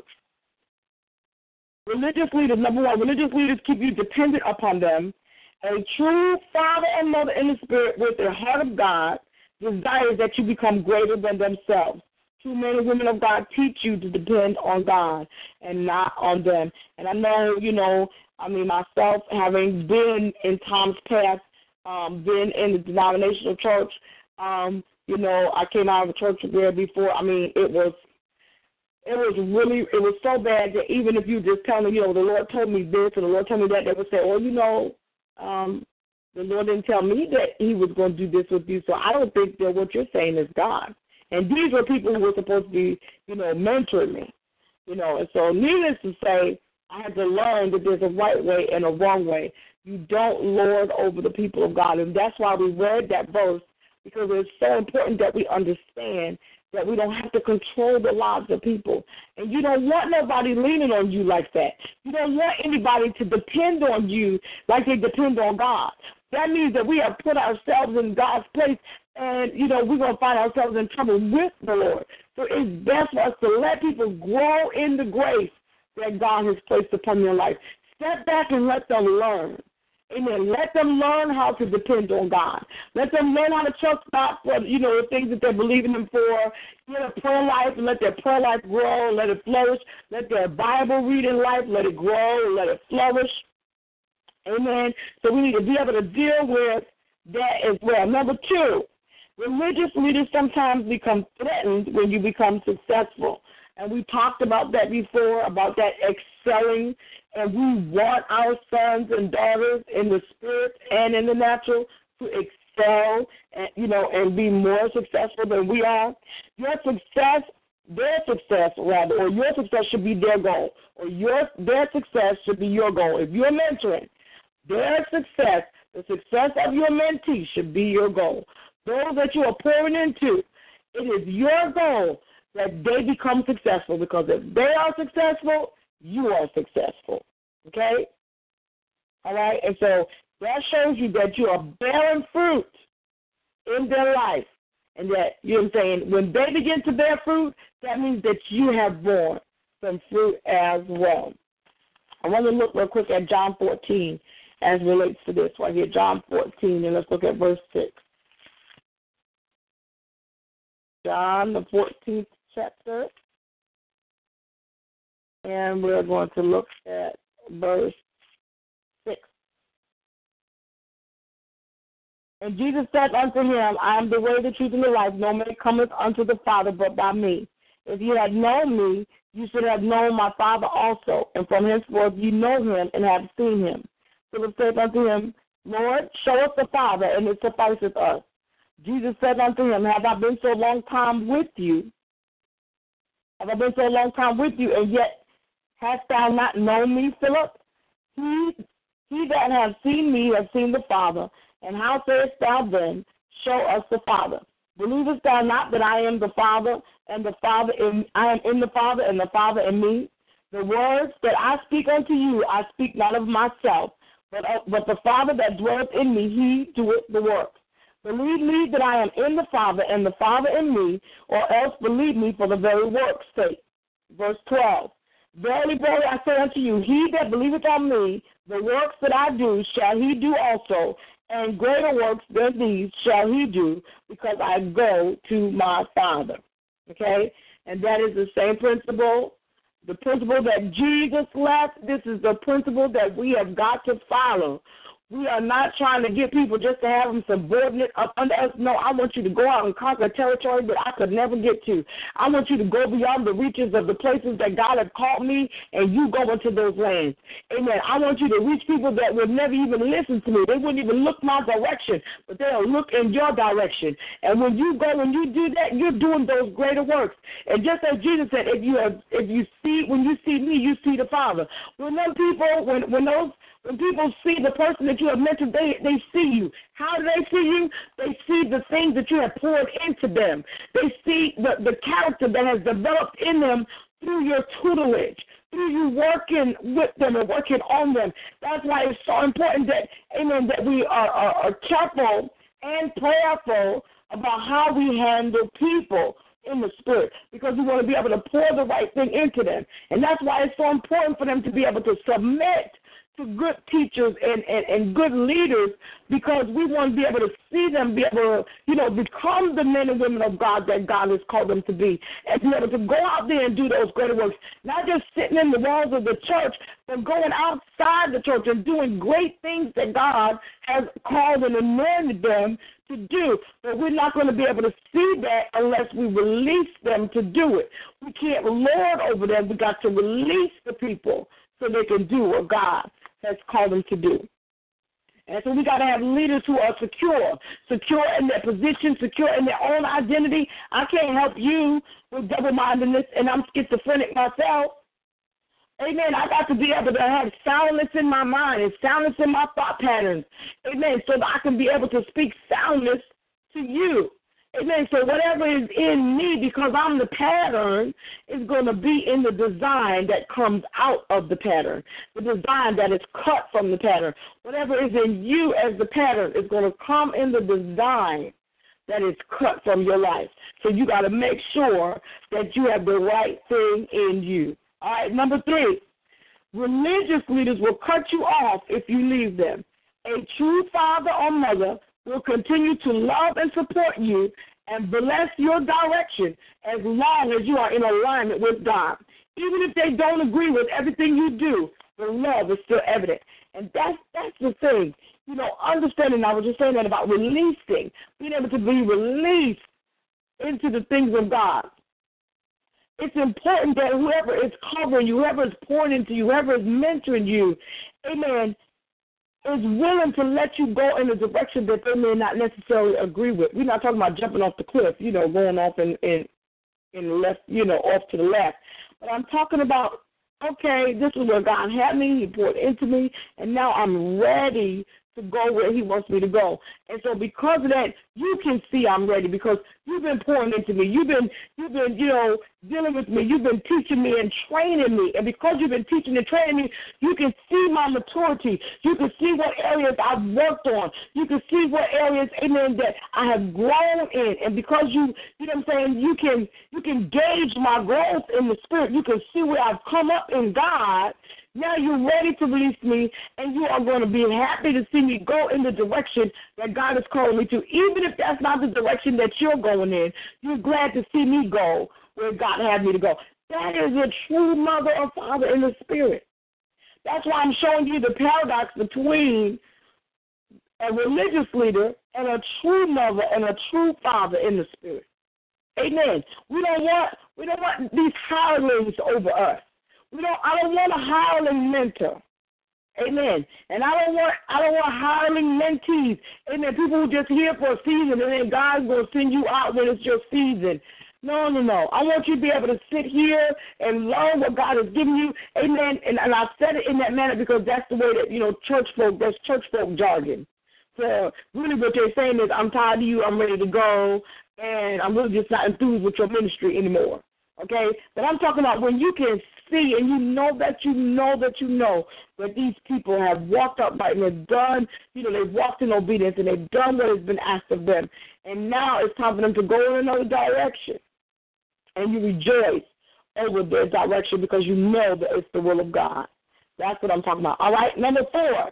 Religious leaders, number one, religious leaders keep you dependent upon them. A true father and mother in the spirit with the heart of God desires that you become greater than themselves. True men and women of God teach you to depend on God and not on them. And I know, you know, I mean, myself, having been in times past, um, been in the denominational church, um, you know, I came out of a church there before. I mean, it was, it was really, it was so bad that even if you just tell them, you know, the Lord told me this or the Lord told me that, they would say, oh, you know, um, the Lord didn't tell me that he was going to do this with you, so I don't think that what you're saying is God. And these were people who were supposed to be, you know, mentoring me, you know. And so needless to say, I had to learn that there's a right way and a wrong way. You don't lord over the people of God. And that's why we read that verse, because it's so important that we understand that we don't have to control the lives of people. And you don't want nobody leaning on you like that. You don't want anybody to depend on you like they depend on God. That means that we have put ourselves in God's place, and, you know, we're going to find ourselves in trouble with the Lord. So it's best for us to let people grow in the grace that God has placed upon their life. Step back and let them learn. Amen. Let them learn how to depend on God. Let them learn how to trust God for, you know, the things that they're believing Him for. Get a prayer life and let their prayer life grow, let it flourish. Let their Bible reading life, let it grow, let it flourish. Amen. So we need to be able to deal with that as well. Number two, religious leaders sometimes become threatened when you become successful. And we talked about that before, about that excelling. And we want our sons and daughters in the spirit and in the natural to excel and, you know, and be more successful than we are. Your success, their success, rather, or your success should be their goal, or your their success should be your goal. If you're mentoring, their success, the success of your mentee should be your goal. Those that you are pouring into, it is your goal that they become successful, because if they are successful, you are successful. Okay? All right? And so that shows you that you are bearing fruit in their life. And that, you know what I'm saying, when they begin to bear fruit, that means that you have borne some fruit as well. I want to look real quick at John fourteen as relates to this right here. John fourteen, and let's look at verse six. John, the fourteenth chapter. And we're going to look at verse six. And Jesus said unto him, I am the way, the truth, and the life. No man cometh unto the Father but by me. If you had known me, you should have known my Father also. And from henceforth you know him and have seen him. Philip said unto him, Lord, show us the Father, and it sufficeth us. Jesus said unto him, Have I been so long time with you? Have I been so long time with you, and yet hast thou not known me, Philip? He, he that hath seen me hath seen the Father. And how sayest thou then, Show us the Father? Believest thou not that I am the Father, and the Father in I am in the Father, and the Father in me? The words that I speak unto you, I speak not of myself, but uh, but the Father that dwelleth in me, he doeth the works. Believe me that I am in the Father, and the Father in me, or else believe me for the very works' sake. Verse twelve. Verily, verily, I say unto you, he that believeth on me, the works that I do shall he do also, and greater works than these shall he do, because I go to my Father. Okay? And that is the same principle, the principle that Jesus left. This is the principle that we have got to follow. We are not trying to get people just to have them subordinate up under us. No, I want you to go out and conquer territory that I could never get to. I want you to go beyond the reaches of the places that God has called me, and you go into those lands. Amen. I want you to reach people that would never even listen to me. They wouldn't even look my direction, but they'll look in your direction. And when you go and you do that, you're doing those greater works. And just as Jesus said, if you have, if you see, when you see me, you see the Father. When them people, when when those When people see the person that you have mentored, they, they see you. How do they see you? They see the things that you have poured into them. They see the, the character that has developed in them through your tutelage, through you working with them and working on them. That's why it's so important that, amen, that we are, are, are careful and prayerful about how we handle people in the spirit, because we want to be able to pour the right thing into them. And that's why it's so important for them to be able to submit to good teachers and, and, and good leaders, because we want to be able to see them be able to, you know, become the men and women of God that God has called them to be, and be able to go out there and do those greater works, not just sitting in the walls of the church, but going outside the church and doing great things that God has called and anointed them to do, but we're not going to be able to see that unless we release them to do it. We can't lord over them. We got to release the people so they can do what God has called them to do. And so we got to have leaders who are secure, secure in their position, secure in their own identity. I can't help you with double-mindedness, and I'm schizophrenic myself. Amen. I got to be able to have soundness in my mind and soundness in my thought patterns. Amen. So that I can be able to speak soundness to you. Amen. So whatever is in me, because I'm the pattern, is going to be in the design that comes out of the pattern, the design that is cut from the pattern. Whatever is in you as the pattern is going to come in the design that is cut from your life. So you got to make sure that you have the right thing in you. All right, number three, religious leaders will cut you off if you leave them. A true father or mother will continue to love and support you and bless your direction as long as you are in alignment with God. Even if they don't agree with everything you do, the love is still evident. And that's that's the thing. You know, understanding, I was just saying that about releasing, being able to be released into the things of God. It's important that whoever is covering you, whoever is pouring into you, whoever is mentoring you, amen, is willing to let you go in a direction that they may not necessarily agree with. We're not talking about jumping off the cliff, you know, going off in, in, in the left, you know, off to the left. But I'm talking about, okay, this is where God had me, He poured into me, and now I'm ready to go where He wants me to go. And so because of that, you can see I'm ready because you've been pouring into me. You've been, you've been, you know, dealing with me. You've been teaching me and training me. And because you've been teaching and training me, you can see my maturity. You can see what areas I've worked on. You can see what areas, amen, that I have grown in. And because you, you know what I'm saying, you can, you can gauge my growth in the spirit. You can see where I've come up in God. Now you're ready to release me, and you are going to be happy to see me go in the direction that God is calling me to. Even if that's not the direction that you're going in, you're glad to see me go where God had me to go. That is a true mother or father in the spirit. That's why I'm showing you the paradox between a religious leader and a true mother and a true father in the spirit. Amen. We don't want, we don't want these hirelings over us. We don't. I don't want a hireling mentor. Amen. And I don't want. I don't want hireling mentees. Amen. People who just here for a season and then God's going to send you out when it's your season. No, no, no. I want you to be able to sit here and learn what God has given you. Amen. And, and I said it in that manner because that's the way that, you know, church folk, that's church folk jargon. So really what they're saying is, I'm tired of you. I'm ready to go. And I'm really just not enthused with your ministry anymore. Okay? But I'm talking about when you can see and you know that you know that you know that these people have walked upright and they've done, you know, they've walked in obedience and they've done what has been asked of them. And now it's time for them to go in another direction. And you rejoice over their direction because you know that it's the will of God. That's what I'm talking about. All right, number four.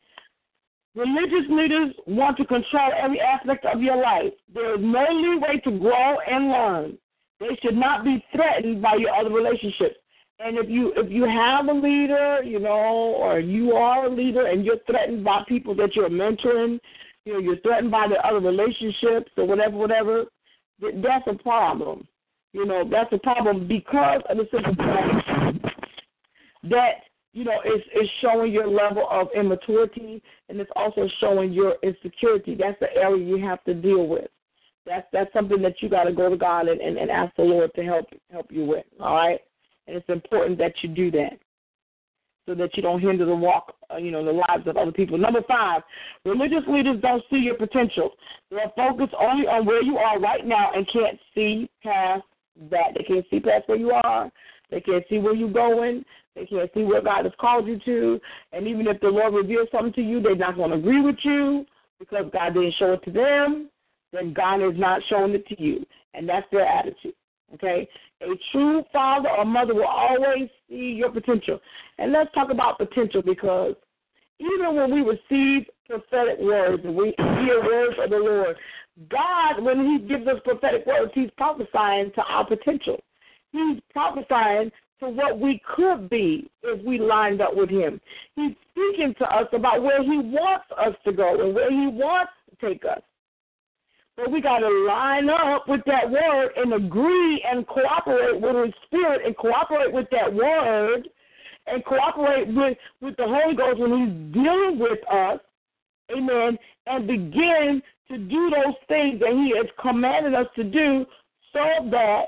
Religious leaders want to control every aspect of your life. There is no leeway to grow and learn. They should not be threatened by your other relationships. And if you if you have a leader, you know, or you are a leader and you're threatened by people that you're mentoring, you know, you're threatened by the other relationships or whatever, whatever, that's a problem. You know, that's a problem because of the simple fact that, you know, it's, it's showing your level of immaturity and it's also showing your insecurity. That's the area you have to deal with. That's that's something that you got to go to God and, and, and ask the Lord to help help you with, all right? And it's important that you do that so that you don't hinder the walk, uh, you know, the lives of other people. Number five, religious leaders don't see your potential. They're focused only on where you are right now and can't see past that. They can't see past where you are. They can't see where you're going. They can't see where God has called you to. And even if the Lord reveals something to you, they're not going to agree with you because God didn't show it to them. Then God is not showing it to you. And that's their attitude, okay? A true father or mother will always see your potential. And let's talk about potential because even when we receive prophetic words and we hear words of the Lord, God, when he gives us prophetic words, he's prophesying to our potential. He's prophesying to what we could be if we lined up with him. He's speaking to us about where he wants us to go and where he wants to take us. But we got to line up with that word and agree and cooperate with His Spirit and cooperate with that word and cooperate with, with the Holy Ghost when He's dealing with us, amen, and begin to do those things that He has commanded us to do so that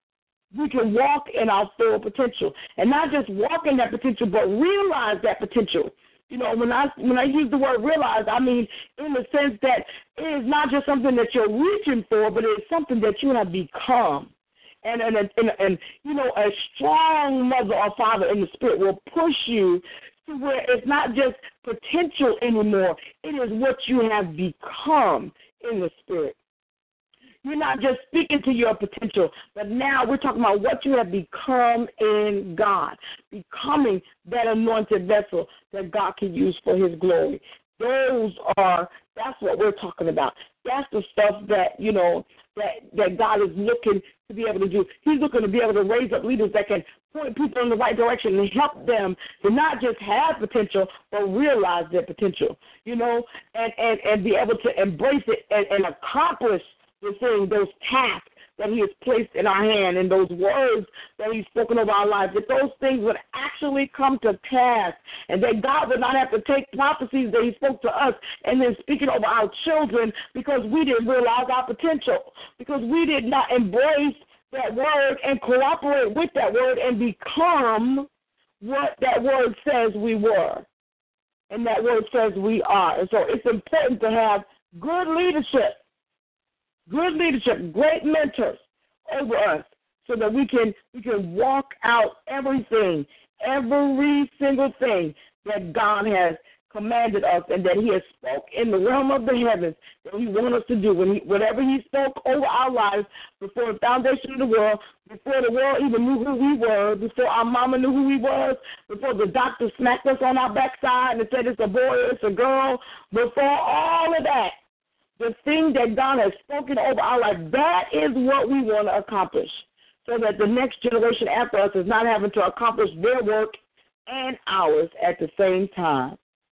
we can walk in our full potential. And not just walk in that potential, but realize that potential. You know, when I when I use the word realize, I mean in the sense that it is not just something that you're reaching for, but it is something that you have become. And and, and, and, and you know, a strong mother or father in the Spirit will push you to where it's not just potential anymore. It is what you have become in the Spirit. You're not just speaking to your potential, but now we're talking about what you have become in God, becoming that anointed vessel that God can use for His glory. Those are, that's what we're talking about. That's the stuff that, you know, that, that God is looking to be able to do. He's looking to be able to raise up leaders that can point people in the right direction and help them to not just have potential, but realize their potential, you know, and, and, and be able to embrace it and, and accomplish the thing, those tasks that He has placed in our hand and those words that He's spoken over our lives, that those things would actually come to pass and that God would not have to take prophecies that He spoke to us and then speak it over our children because we didn't realize our potential, because we did not embrace that word and cooperate with that word and become what that word says we were and that word says we are. And so it's important to have good leadership. Good leadership, great mentors over us so that we can we can walk out everything, every single thing that God has commanded us and that He has spoke in the realm of the heavens that He wants us to do. When he, whatever He spoke over our lives before the foundation of the world, before the world even knew who we were, before our mama knew who we was, before the doctor smacked us on our backside and said it's a boy or it's a girl, before all of that, the thing that God has spoken over our life, that is what we want to accomplish so that the next generation after us is not having to accomplish their work and ours at the same time.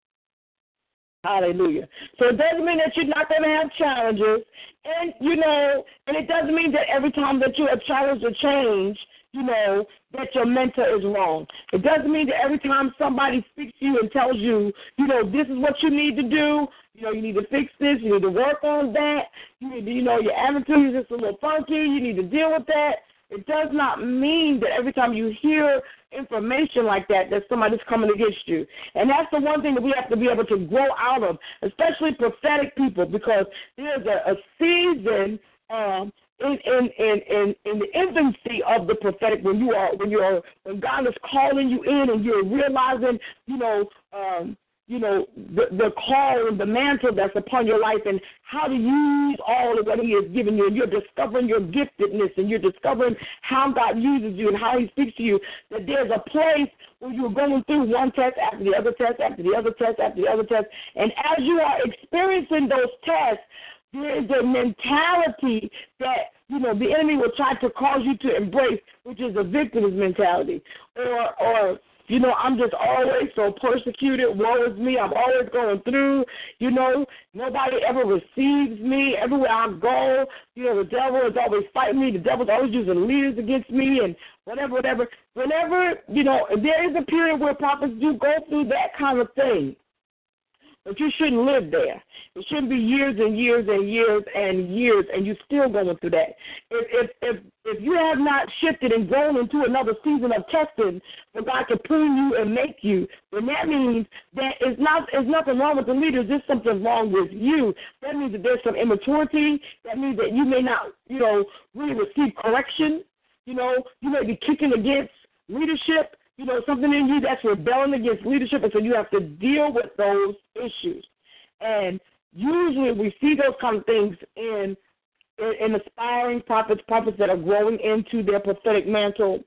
Hallelujah. So it doesn't mean that you're not going to have challenges. And, you know, and it doesn't mean that every time that you have challenged or change, you know, that your mentor is wrong. It doesn't mean that every time somebody speaks to you and tells you, you know, this is what you need to do, you know, you need to fix this, you need to work on that, you need to, you know, your attitude is just a little funky, you need to deal with that. It does not mean that every time you hear information like that, that somebody's coming against you. And that's the one thing that we have to be able to grow out of, especially prophetic people, because there's a, a season um, in, in, in, in, in the infancy of the prophetic when you are, when you are, when God is calling you in and you're realizing, you know, um, you know, the, the call and the mantle that's upon your life and how to use all of what He has given you. And you're discovering your giftedness and you're discovering how God uses you and how He speaks to you, that there's a place where you're going through one test after the other test after the other test after the other test. And as you are experiencing those tests, there is a mentality that, you know, the enemy will try to cause you to embrace, which is a victim's mentality. Or, or you know, I'm just always so persecuted. Woe is me. I'm always going through. You know, nobody ever receives me. Everywhere I go, you know, the devil is always fighting me. The devil's always using leaders against me and whatever, whatever. Whenever, you know, there is a period where prophets do go through that kind of thing. But you shouldn't live there. It shouldn't be years and years and years and years, and you're still going through that. If if if, if you have not shifted and grown into another season of testing for God to prune you and make you, then that means that it's not it's nothing wrong with the leaders. There's something wrong with you. That means that there's some immaturity. That means that you may not, you know, really receive correction. You know, you may be kicking against leadership. You know, something in you that's rebelling against leadership, and so you have to deal with those issues. And usually we see those kind of things in, in, in aspiring prophets, prophets that are growing into their prophetic mantle.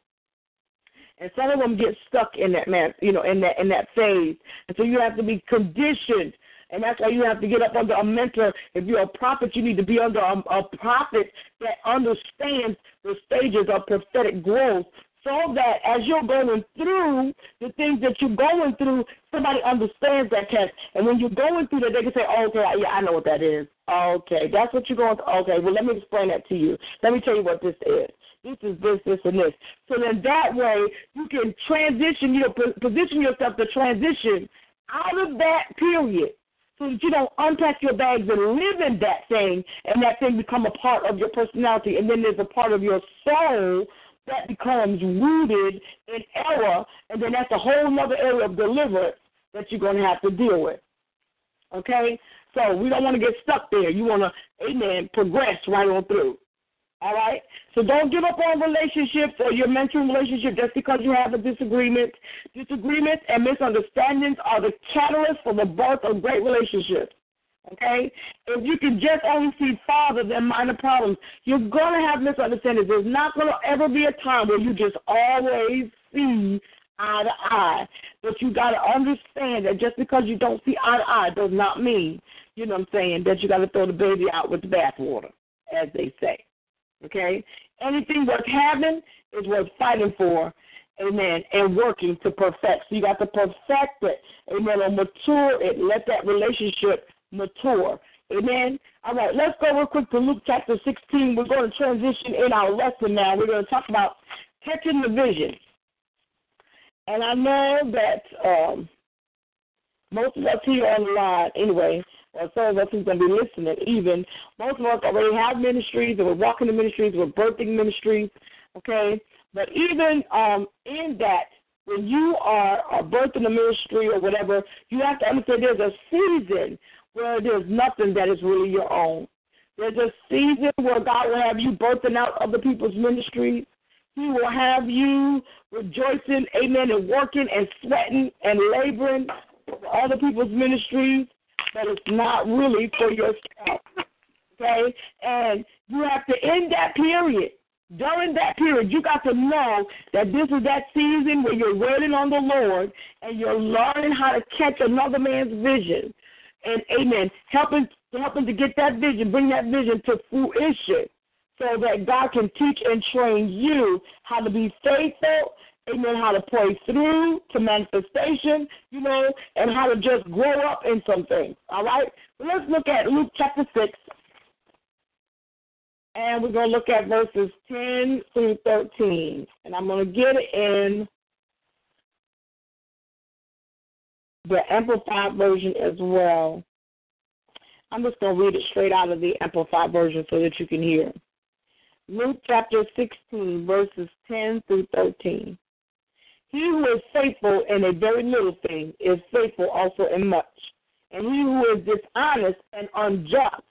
And some of them get stuck in that man, you know, in that in that phase. And so you have to be conditioned. And that's why you have to get up under a mentor. If you're a prophet, you need to be under a, a prophet that understands the stages of prophetic growth so that as you're going through the things that you're going through, somebody understands that test. And when you're going through that, they can say, oh, okay, yeah, I know what that is. Okay, that's what you're going through. Okay, well, let me explain that to you. Let me tell you what this is. This is this, this, and this. So then that way you can transition, you know, position yourself to transition out of that period so that you don't unpack your bags and live in that thing and that thing become a part of your personality. And then there's a part of your soul that becomes rooted in error, and then that's a whole other area of deliverance that you're going to have to deal with. Okay? So we don't want to get stuck there. You want to, amen, progress right on through. All right? So don't give up on relationships or your mentoring relationship just because you have a disagreement. Disagreements and misunderstandings are the catalyst for the birth of great relationships. Okay? If you can just only see father than minor problems, you're going to have misunderstandings. There's not going to ever be a time where you just always see eye to eye. But you got to understand that just because you don't see eye to eye does not mean, you know what I'm saying, that you got to throw the baby out with the bathwater, as they say. Okay? Anything worth having is worth fighting for, amen, and working to perfect. So you got to perfect it, amen, or mature it. Let that relationship mature. Amen. All right, let's go real quick to Luke chapter sixteen. We're going to transition in our lesson now. We're going to talk about catching the vision. And I know that um, most of us here on the line, anyway, or some of us who's going to be listening even, most of us already have ministries, or we're walking in ministries, we're birthing ministries, okay? But even um, in that, when you are, are birthing a ministry or whatever, you have to understand there's a season where there's nothing that is really your own. There's a season where God will have you birthing out other people's ministries. He will have you rejoicing, amen, and working and sweating and laboring for other people's ministries, but it's not really for yourself, okay? And you have to end that period. During that period, you got to know that this is that season where you're waiting on the Lord and you're learning how to catch another man's vision. And, amen, helping, helping to get that vision, bring that vision to fruition so that God can teach and train you how to be faithful, amen, how to pray through to manifestation, you know, and how to just grow up in some things, all right? So let's look at Luke chapter six, and we're going to look at verses ten through thirteen, and I'm going to get it in the Amplified version as well. I'm just going to read it straight out of the Amplified version so that you can hear. Luke chapter sixteen, verses ten through thirteen. He who is faithful in a very little thing is faithful also in much. And he who is dishonest and unjust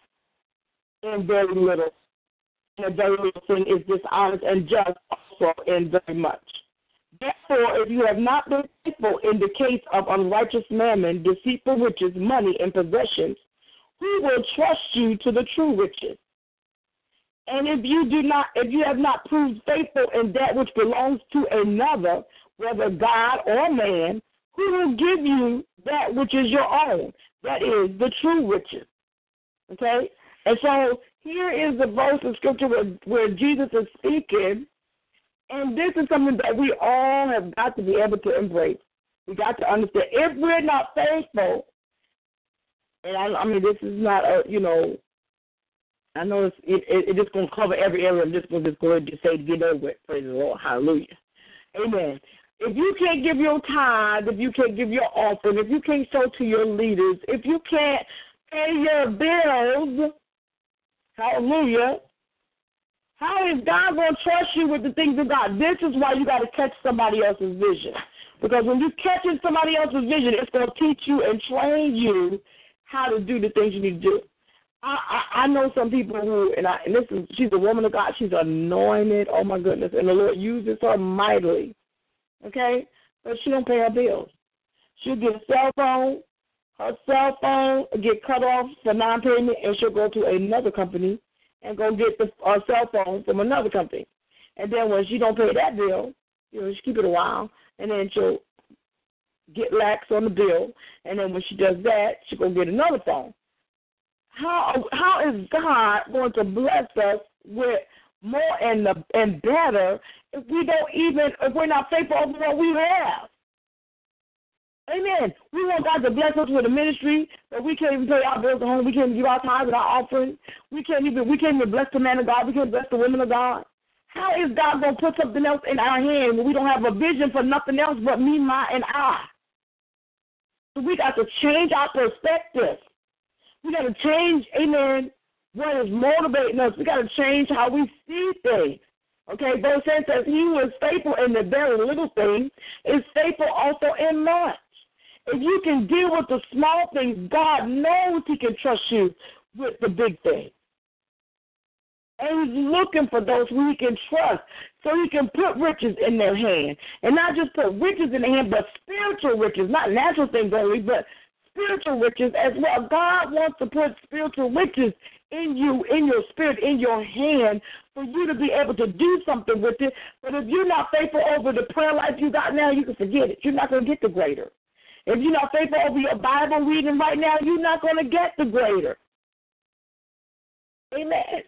in very little, in a very little thing is dishonest and just also in very much. Therefore, if you have not been faithful in the case of unrighteous mammon, deceitful riches, money, and possessions, who will trust you to the true riches? And if you do not, if you have not proved faithful in that which belongs to another, whether God or man, who will give you that which is your own? That is the true riches. Okay? And so here is the verse of Scripture where, where Jesus is speaking, and this is something that we all have got to be able to embrace. We got to understand. If we're not faithful, and I, I mean, this is not a, you know, I know it's, it, it, it's just going to cover every area. I'm just going to just go ahead and just say, get over it. Praise the Lord. Hallelujah. Amen. If you can't give your tithe, if you can't give your offering, if you can't sow to your leaders, if you can't pay your bills, hallelujah, how is God going to trust you with the things of God? This is why you got to catch somebody else's vision. Because when you're catching somebody else's vision, it's going to teach you and train you how to do the things you need to do. I, I, I know some people who, and, I, and this is, she's a woman of God. She's anointed. Oh, my goodness. And the Lord uses her mightily. Okay? But she don't pay her bills. She'll get a cell phone. Her cell phone get cut off for non-payment, and she'll go to another company and go get the uh, cell phone from another company. And then when she don't pay that bill, you know, she keep it a while, and then she'll get lax on the bill. And then when she does that, she'll go get another phone. How how is God going to bless us with more and the, and better if we don't even, if we're not faithful over what we have? Amen. We want God to bless us with a ministry, but we can't even pay our bills at home. We can't even give our tithes and our offering. We can't even we can't even bless the man of God. We can't bless the women of God. How is God going to put something else in our hand when we don't have a vision for nothing else but me, my, and I? So we got to change our perspective. We got to change, amen, what is motivating us. We got to change how we see things. Okay, verse ten says, he who is faithful in the very little things is faithful also in much. If you can deal with the small things, God knows he can trust you with the big things. And he's looking for those who he can trust so he can put riches in their hand. And not just put riches in their hand, but spiritual riches, not natural things only, but spiritual riches as well. God wants to put spiritual riches in you, in your spirit, in your hand, for you to be able to do something with it. But if you're not faithful over the prayer life you got now, you can forget it. You're not going to get the greater. If you're not faithful over your Bible reading right now, you're not going to get the greater. Amen.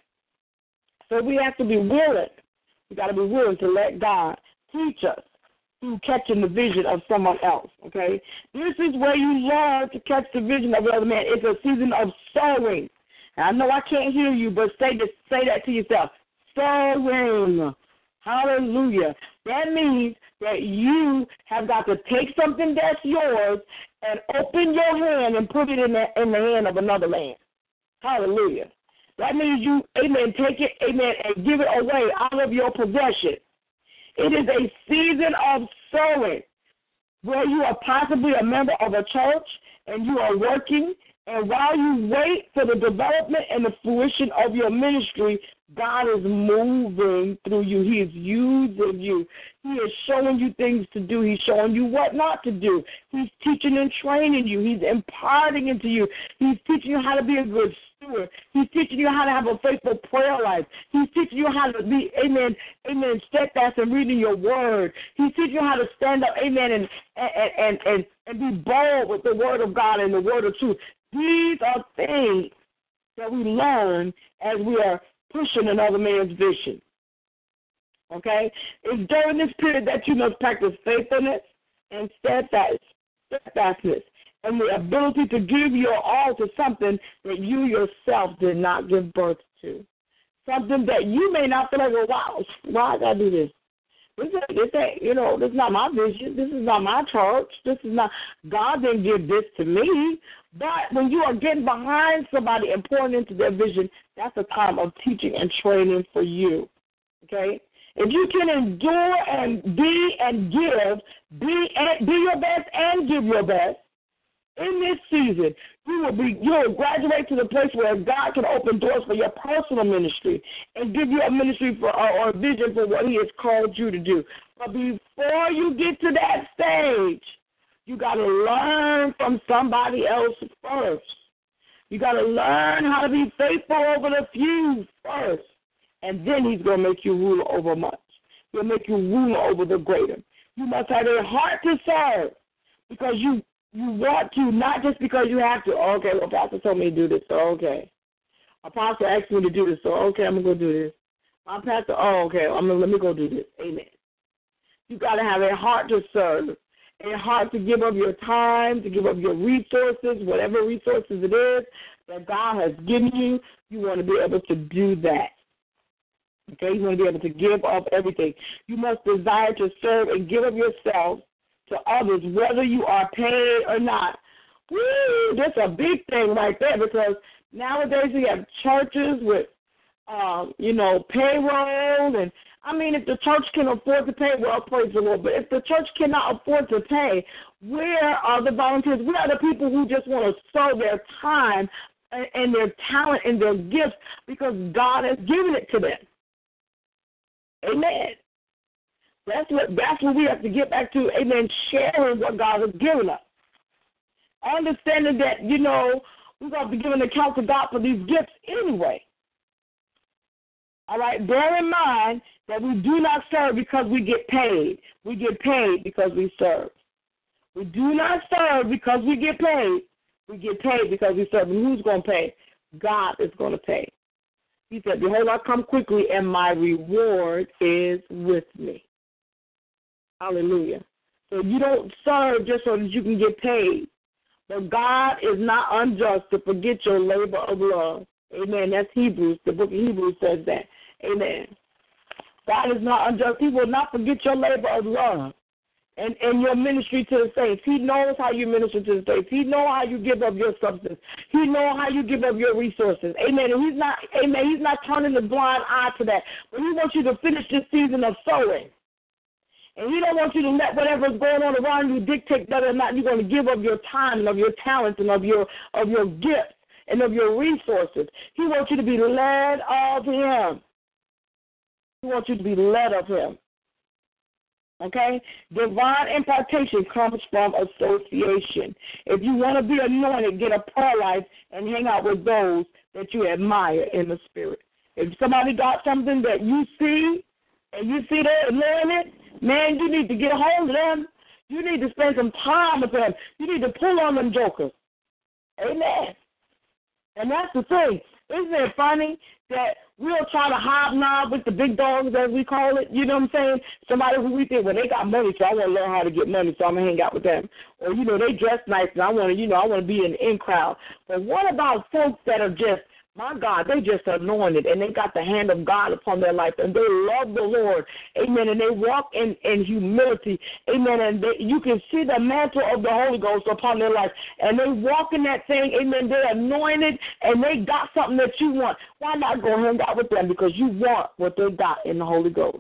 So we have to be willing. We got to be willing to let God teach us through catching the vision of someone else, okay? This is where you learn to catch the vision of another man. It's a season of sowing. And I know I can't hear you, but say this, say that to yourself. Sowing. Hallelujah. That means that you have got to take something that's yours and open your hand and put it in the, in the hand of another man. Hallelujah. That means you, amen, take it, amen, and give it away out of your possession. It is a season of sowing where you are possibly a member of a church and you are working, and while you wait for the development and the fruition of your ministry, God is moving through you. He is using you. He is showing you things to do. He's showing you what not to do. He's teaching and training you. He's imparting into you. He's teaching you how to be a good steward. He's teaching you how to have a faithful prayer life. He's teaching you how to be, amen, amen, steadfast in reading your word. He's teaching you how to stand up, amen, and and and and, and be bold with the word of God and the word of truth. These are things that we learn as we are pushing another man's vision. Okay? It's during this period that you must practice faithfulness and steadfast, steadfastness and the ability to give your all to something that you yourself did not give birth to. Something that you may not feel like, well, wow, why did I do this? This ain't, this ain't, you know, this is not my vision. This is not my church. This is not, God didn't give this to me. But when you are getting behind somebody and pouring into their vision, that's a time of teaching and training for you, okay? If you can endure and be and give, be and be your best and give your best, in this season, you will be you will graduate to the place where God can open doors for your personal ministry and give you a ministry for or, or a vision for what he has called you to do. But before you get to that stage, you got to learn from somebody else first. You got to learn how to be faithful over the few first, and then he's going to make you ruler over much. He'll make you ruler over the greater. You must have a heart to serve because you You want to, not just because you have to. Oh, okay, well, Pastor told me to do this, so okay. Apostle asked me to do this, so okay, I'm going to go do this. My pastor, oh, okay, I'm gonna, let me go do this. Amen. You got to have a heart to serve, a heart to give up your time, to give up your resources, whatever resources it is that God has given you. You want to be able to do that. Okay, you want to be able to give up everything. You must desire to serve and give up yourself to others, whether you are paid or not. Woo, that's a big thing right there, because nowadays we have churches with, um, you know, payroll. And, I mean, if the church can afford to pay, well, praise the Lord. But if the church cannot afford to pay, where are the volunteers? Where are the people who just want to sow their time and, and their talent and their gifts because God has given it to them? Amen. That's what that's what we have to get back to, amen, sharing what God has given us. Understanding that, you know, we're going to be giving account to God for these gifts anyway. All right, bear in mind that we do not serve because we get paid. We get paid because we serve. We do not serve because we get paid. We get paid because we serve. And who's going to pay? God is going to pay. He said, behold, I come quickly, and my reward is with me. Hallelujah. So you don't serve just so that you can get paid. But God is not unjust to forget your labor of love. Amen. That's Hebrews. The book of Hebrews says that. Amen. God is not unjust. He will not forget your labor of love and, and your ministry to the saints. He knows how you minister to the saints. He knows how you give up your substance. He knows how you give up your resources. Amen. And he's not, amen, he's not turning the blind eye to that. But he wants you to finish this season of sowing. And he don't want you to let whatever's going on around you dictate whether or not you're going to give up your time and of your talents and of your of your gifts and of your resources. He wants you to be led of him. He wants you to be led of him. Okay? Divine impartation comes from association. If you want to be anointed, get a prayer life and hang out with those that you admire in the spirit. If somebody got something that you see and you see they're learning it, man, you need to get a hold of them. You need to spend some time with them. You need to pull on them jokers. Amen. And that's the thing. Isn't it funny that we'll try to hobnob with the big dogs, as we call it? You know what I'm saying? Somebody who we think, well, they got money, so I want to learn how to get money, so I'm going to hang out with them. Or, you know, they dress nice, and I want to, you know, I want to be in the in crowd. But what about folks that are just, my God, they just anointed, and they got the hand of God upon their life, and they love the Lord, amen, and they walk in, in humility, amen, and they, you can see the mantle of the Holy Ghost upon their life, and they walk in that thing, amen, they're anointed, and they got something that you want. Why not go hang out with them? Because you want what they got in the Holy Ghost.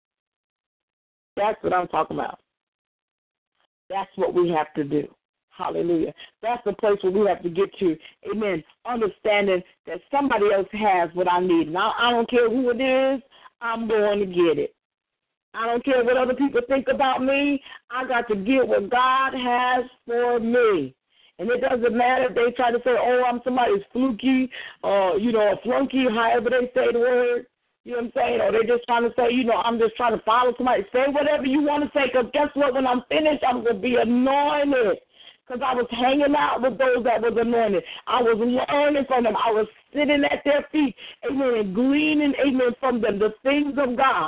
That's what I'm talking about. That's what we have to do. Hallelujah. That's the place where we have to get to, amen, understanding that somebody else has what I need. Now, I don't care who it is, I'm going to get it. I don't care what other people think about me. I got to get what God has for me. And it doesn't matter if they try to say, oh, I'm somebody's fluky, or, you know, a flunky, however they say the word. You know what I'm saying? Or they're just trying to say, you know, I'm just trying to follow somebody. Say whatever you want to say, because guess what? When I'm finished, I'm going to be anointed. Because I was hanging out with those that was anointed. I was learning from them. I was sitting at their feet, amen, and gleaning, amen, from them, the things of God.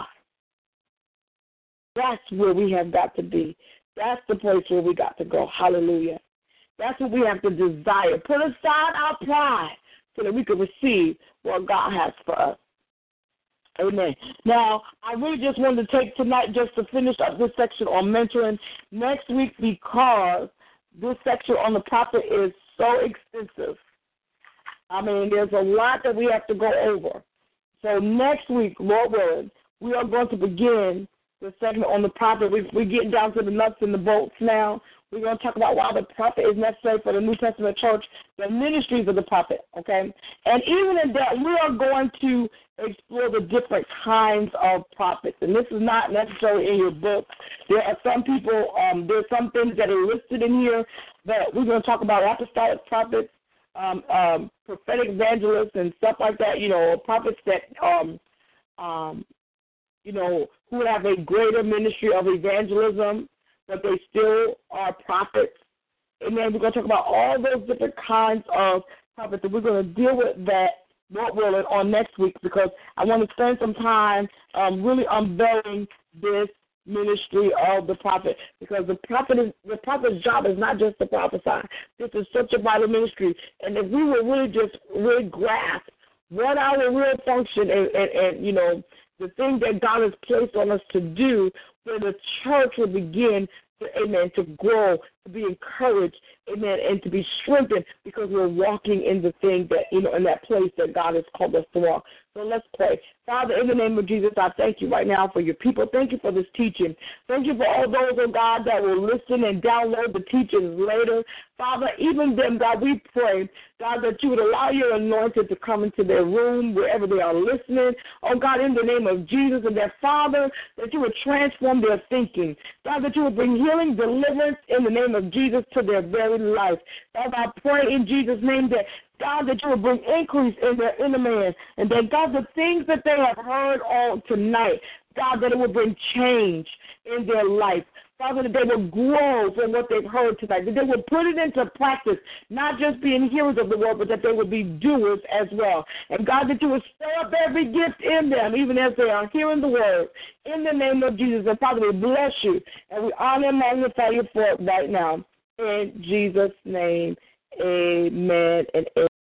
That's where we have got to be. That's the place where we got to go. Hallelujah. That's what we have to desire. Put aside our pride so that we can receive what God has for us. Amen. Now, I really just wanted to take tonight just to finish up this section on mentoring next week, because this section on the prophet is so extensive. I mean, there's a lot that we have to go over. So next week, Lord willing, we are going to begin the segment on the prophet. We, we're getting down to the nuts and the bolts now. We're going to talk about why the prophet is necessary for the New Testament church, the ministries of the prophet, okay? And even in that, we are going to explore the different kinds of prophets. And this is not necessarily in your book. There are some people, um, there are some things that are listed in here, but we're going to talk about apostolic prophets, um, um, prophetic evangelists, and stuff like that, you know, prophets that, um, um, you know, who have a greater ministry of evangelism, but they still are prophets. And then we're going to talk about all those different kinds of prophets, and we're going to deal with that, Lord willing, on next week, because I want to spend some time um, really unveiling this ministry of the prophet, because the prophet is, the prophet's job is not just to prophesy. This is such a vital ministry, and if we would really just really grasp what our real function and, and, and you know, the thing that God has placed on us to do, then the church will begin to, amen, to grow, to be encouraged, amen, and to be strengthened, because we're walking in the thing that, you know, in that place that God has called us to walk. So let's pray. Father, in the name of Jesus, I thank you right now for your people. Thank you for this teaching. Thank you for all those, oh God, that will listen and download the teachings later. Father, even them, God, we pray, God, that you would allow your anointed to come into their room, wherever they are listening. Oh, God, in the name of Jesus, and that, Father, that you would transform their thinking. God, that you would bring healing, deliverance in the name of Jesus to their very life. Father, I pray in Jesus' name that, God, that you will bring increase in their inner man, and that, God, the things that they have heard on tonight, God, that it will bring change in their life. Father, that they will grow from what they've heard tonight, that they will put it into practice, not just being hearers of the word, but that they will be doers as well. And God, that you will stir up every gift in them, even as they are hearing the word, in the name of Jesus. And Father, we bless you, and we honor and magnify you for it right now. In Jesus' name, amen and amen.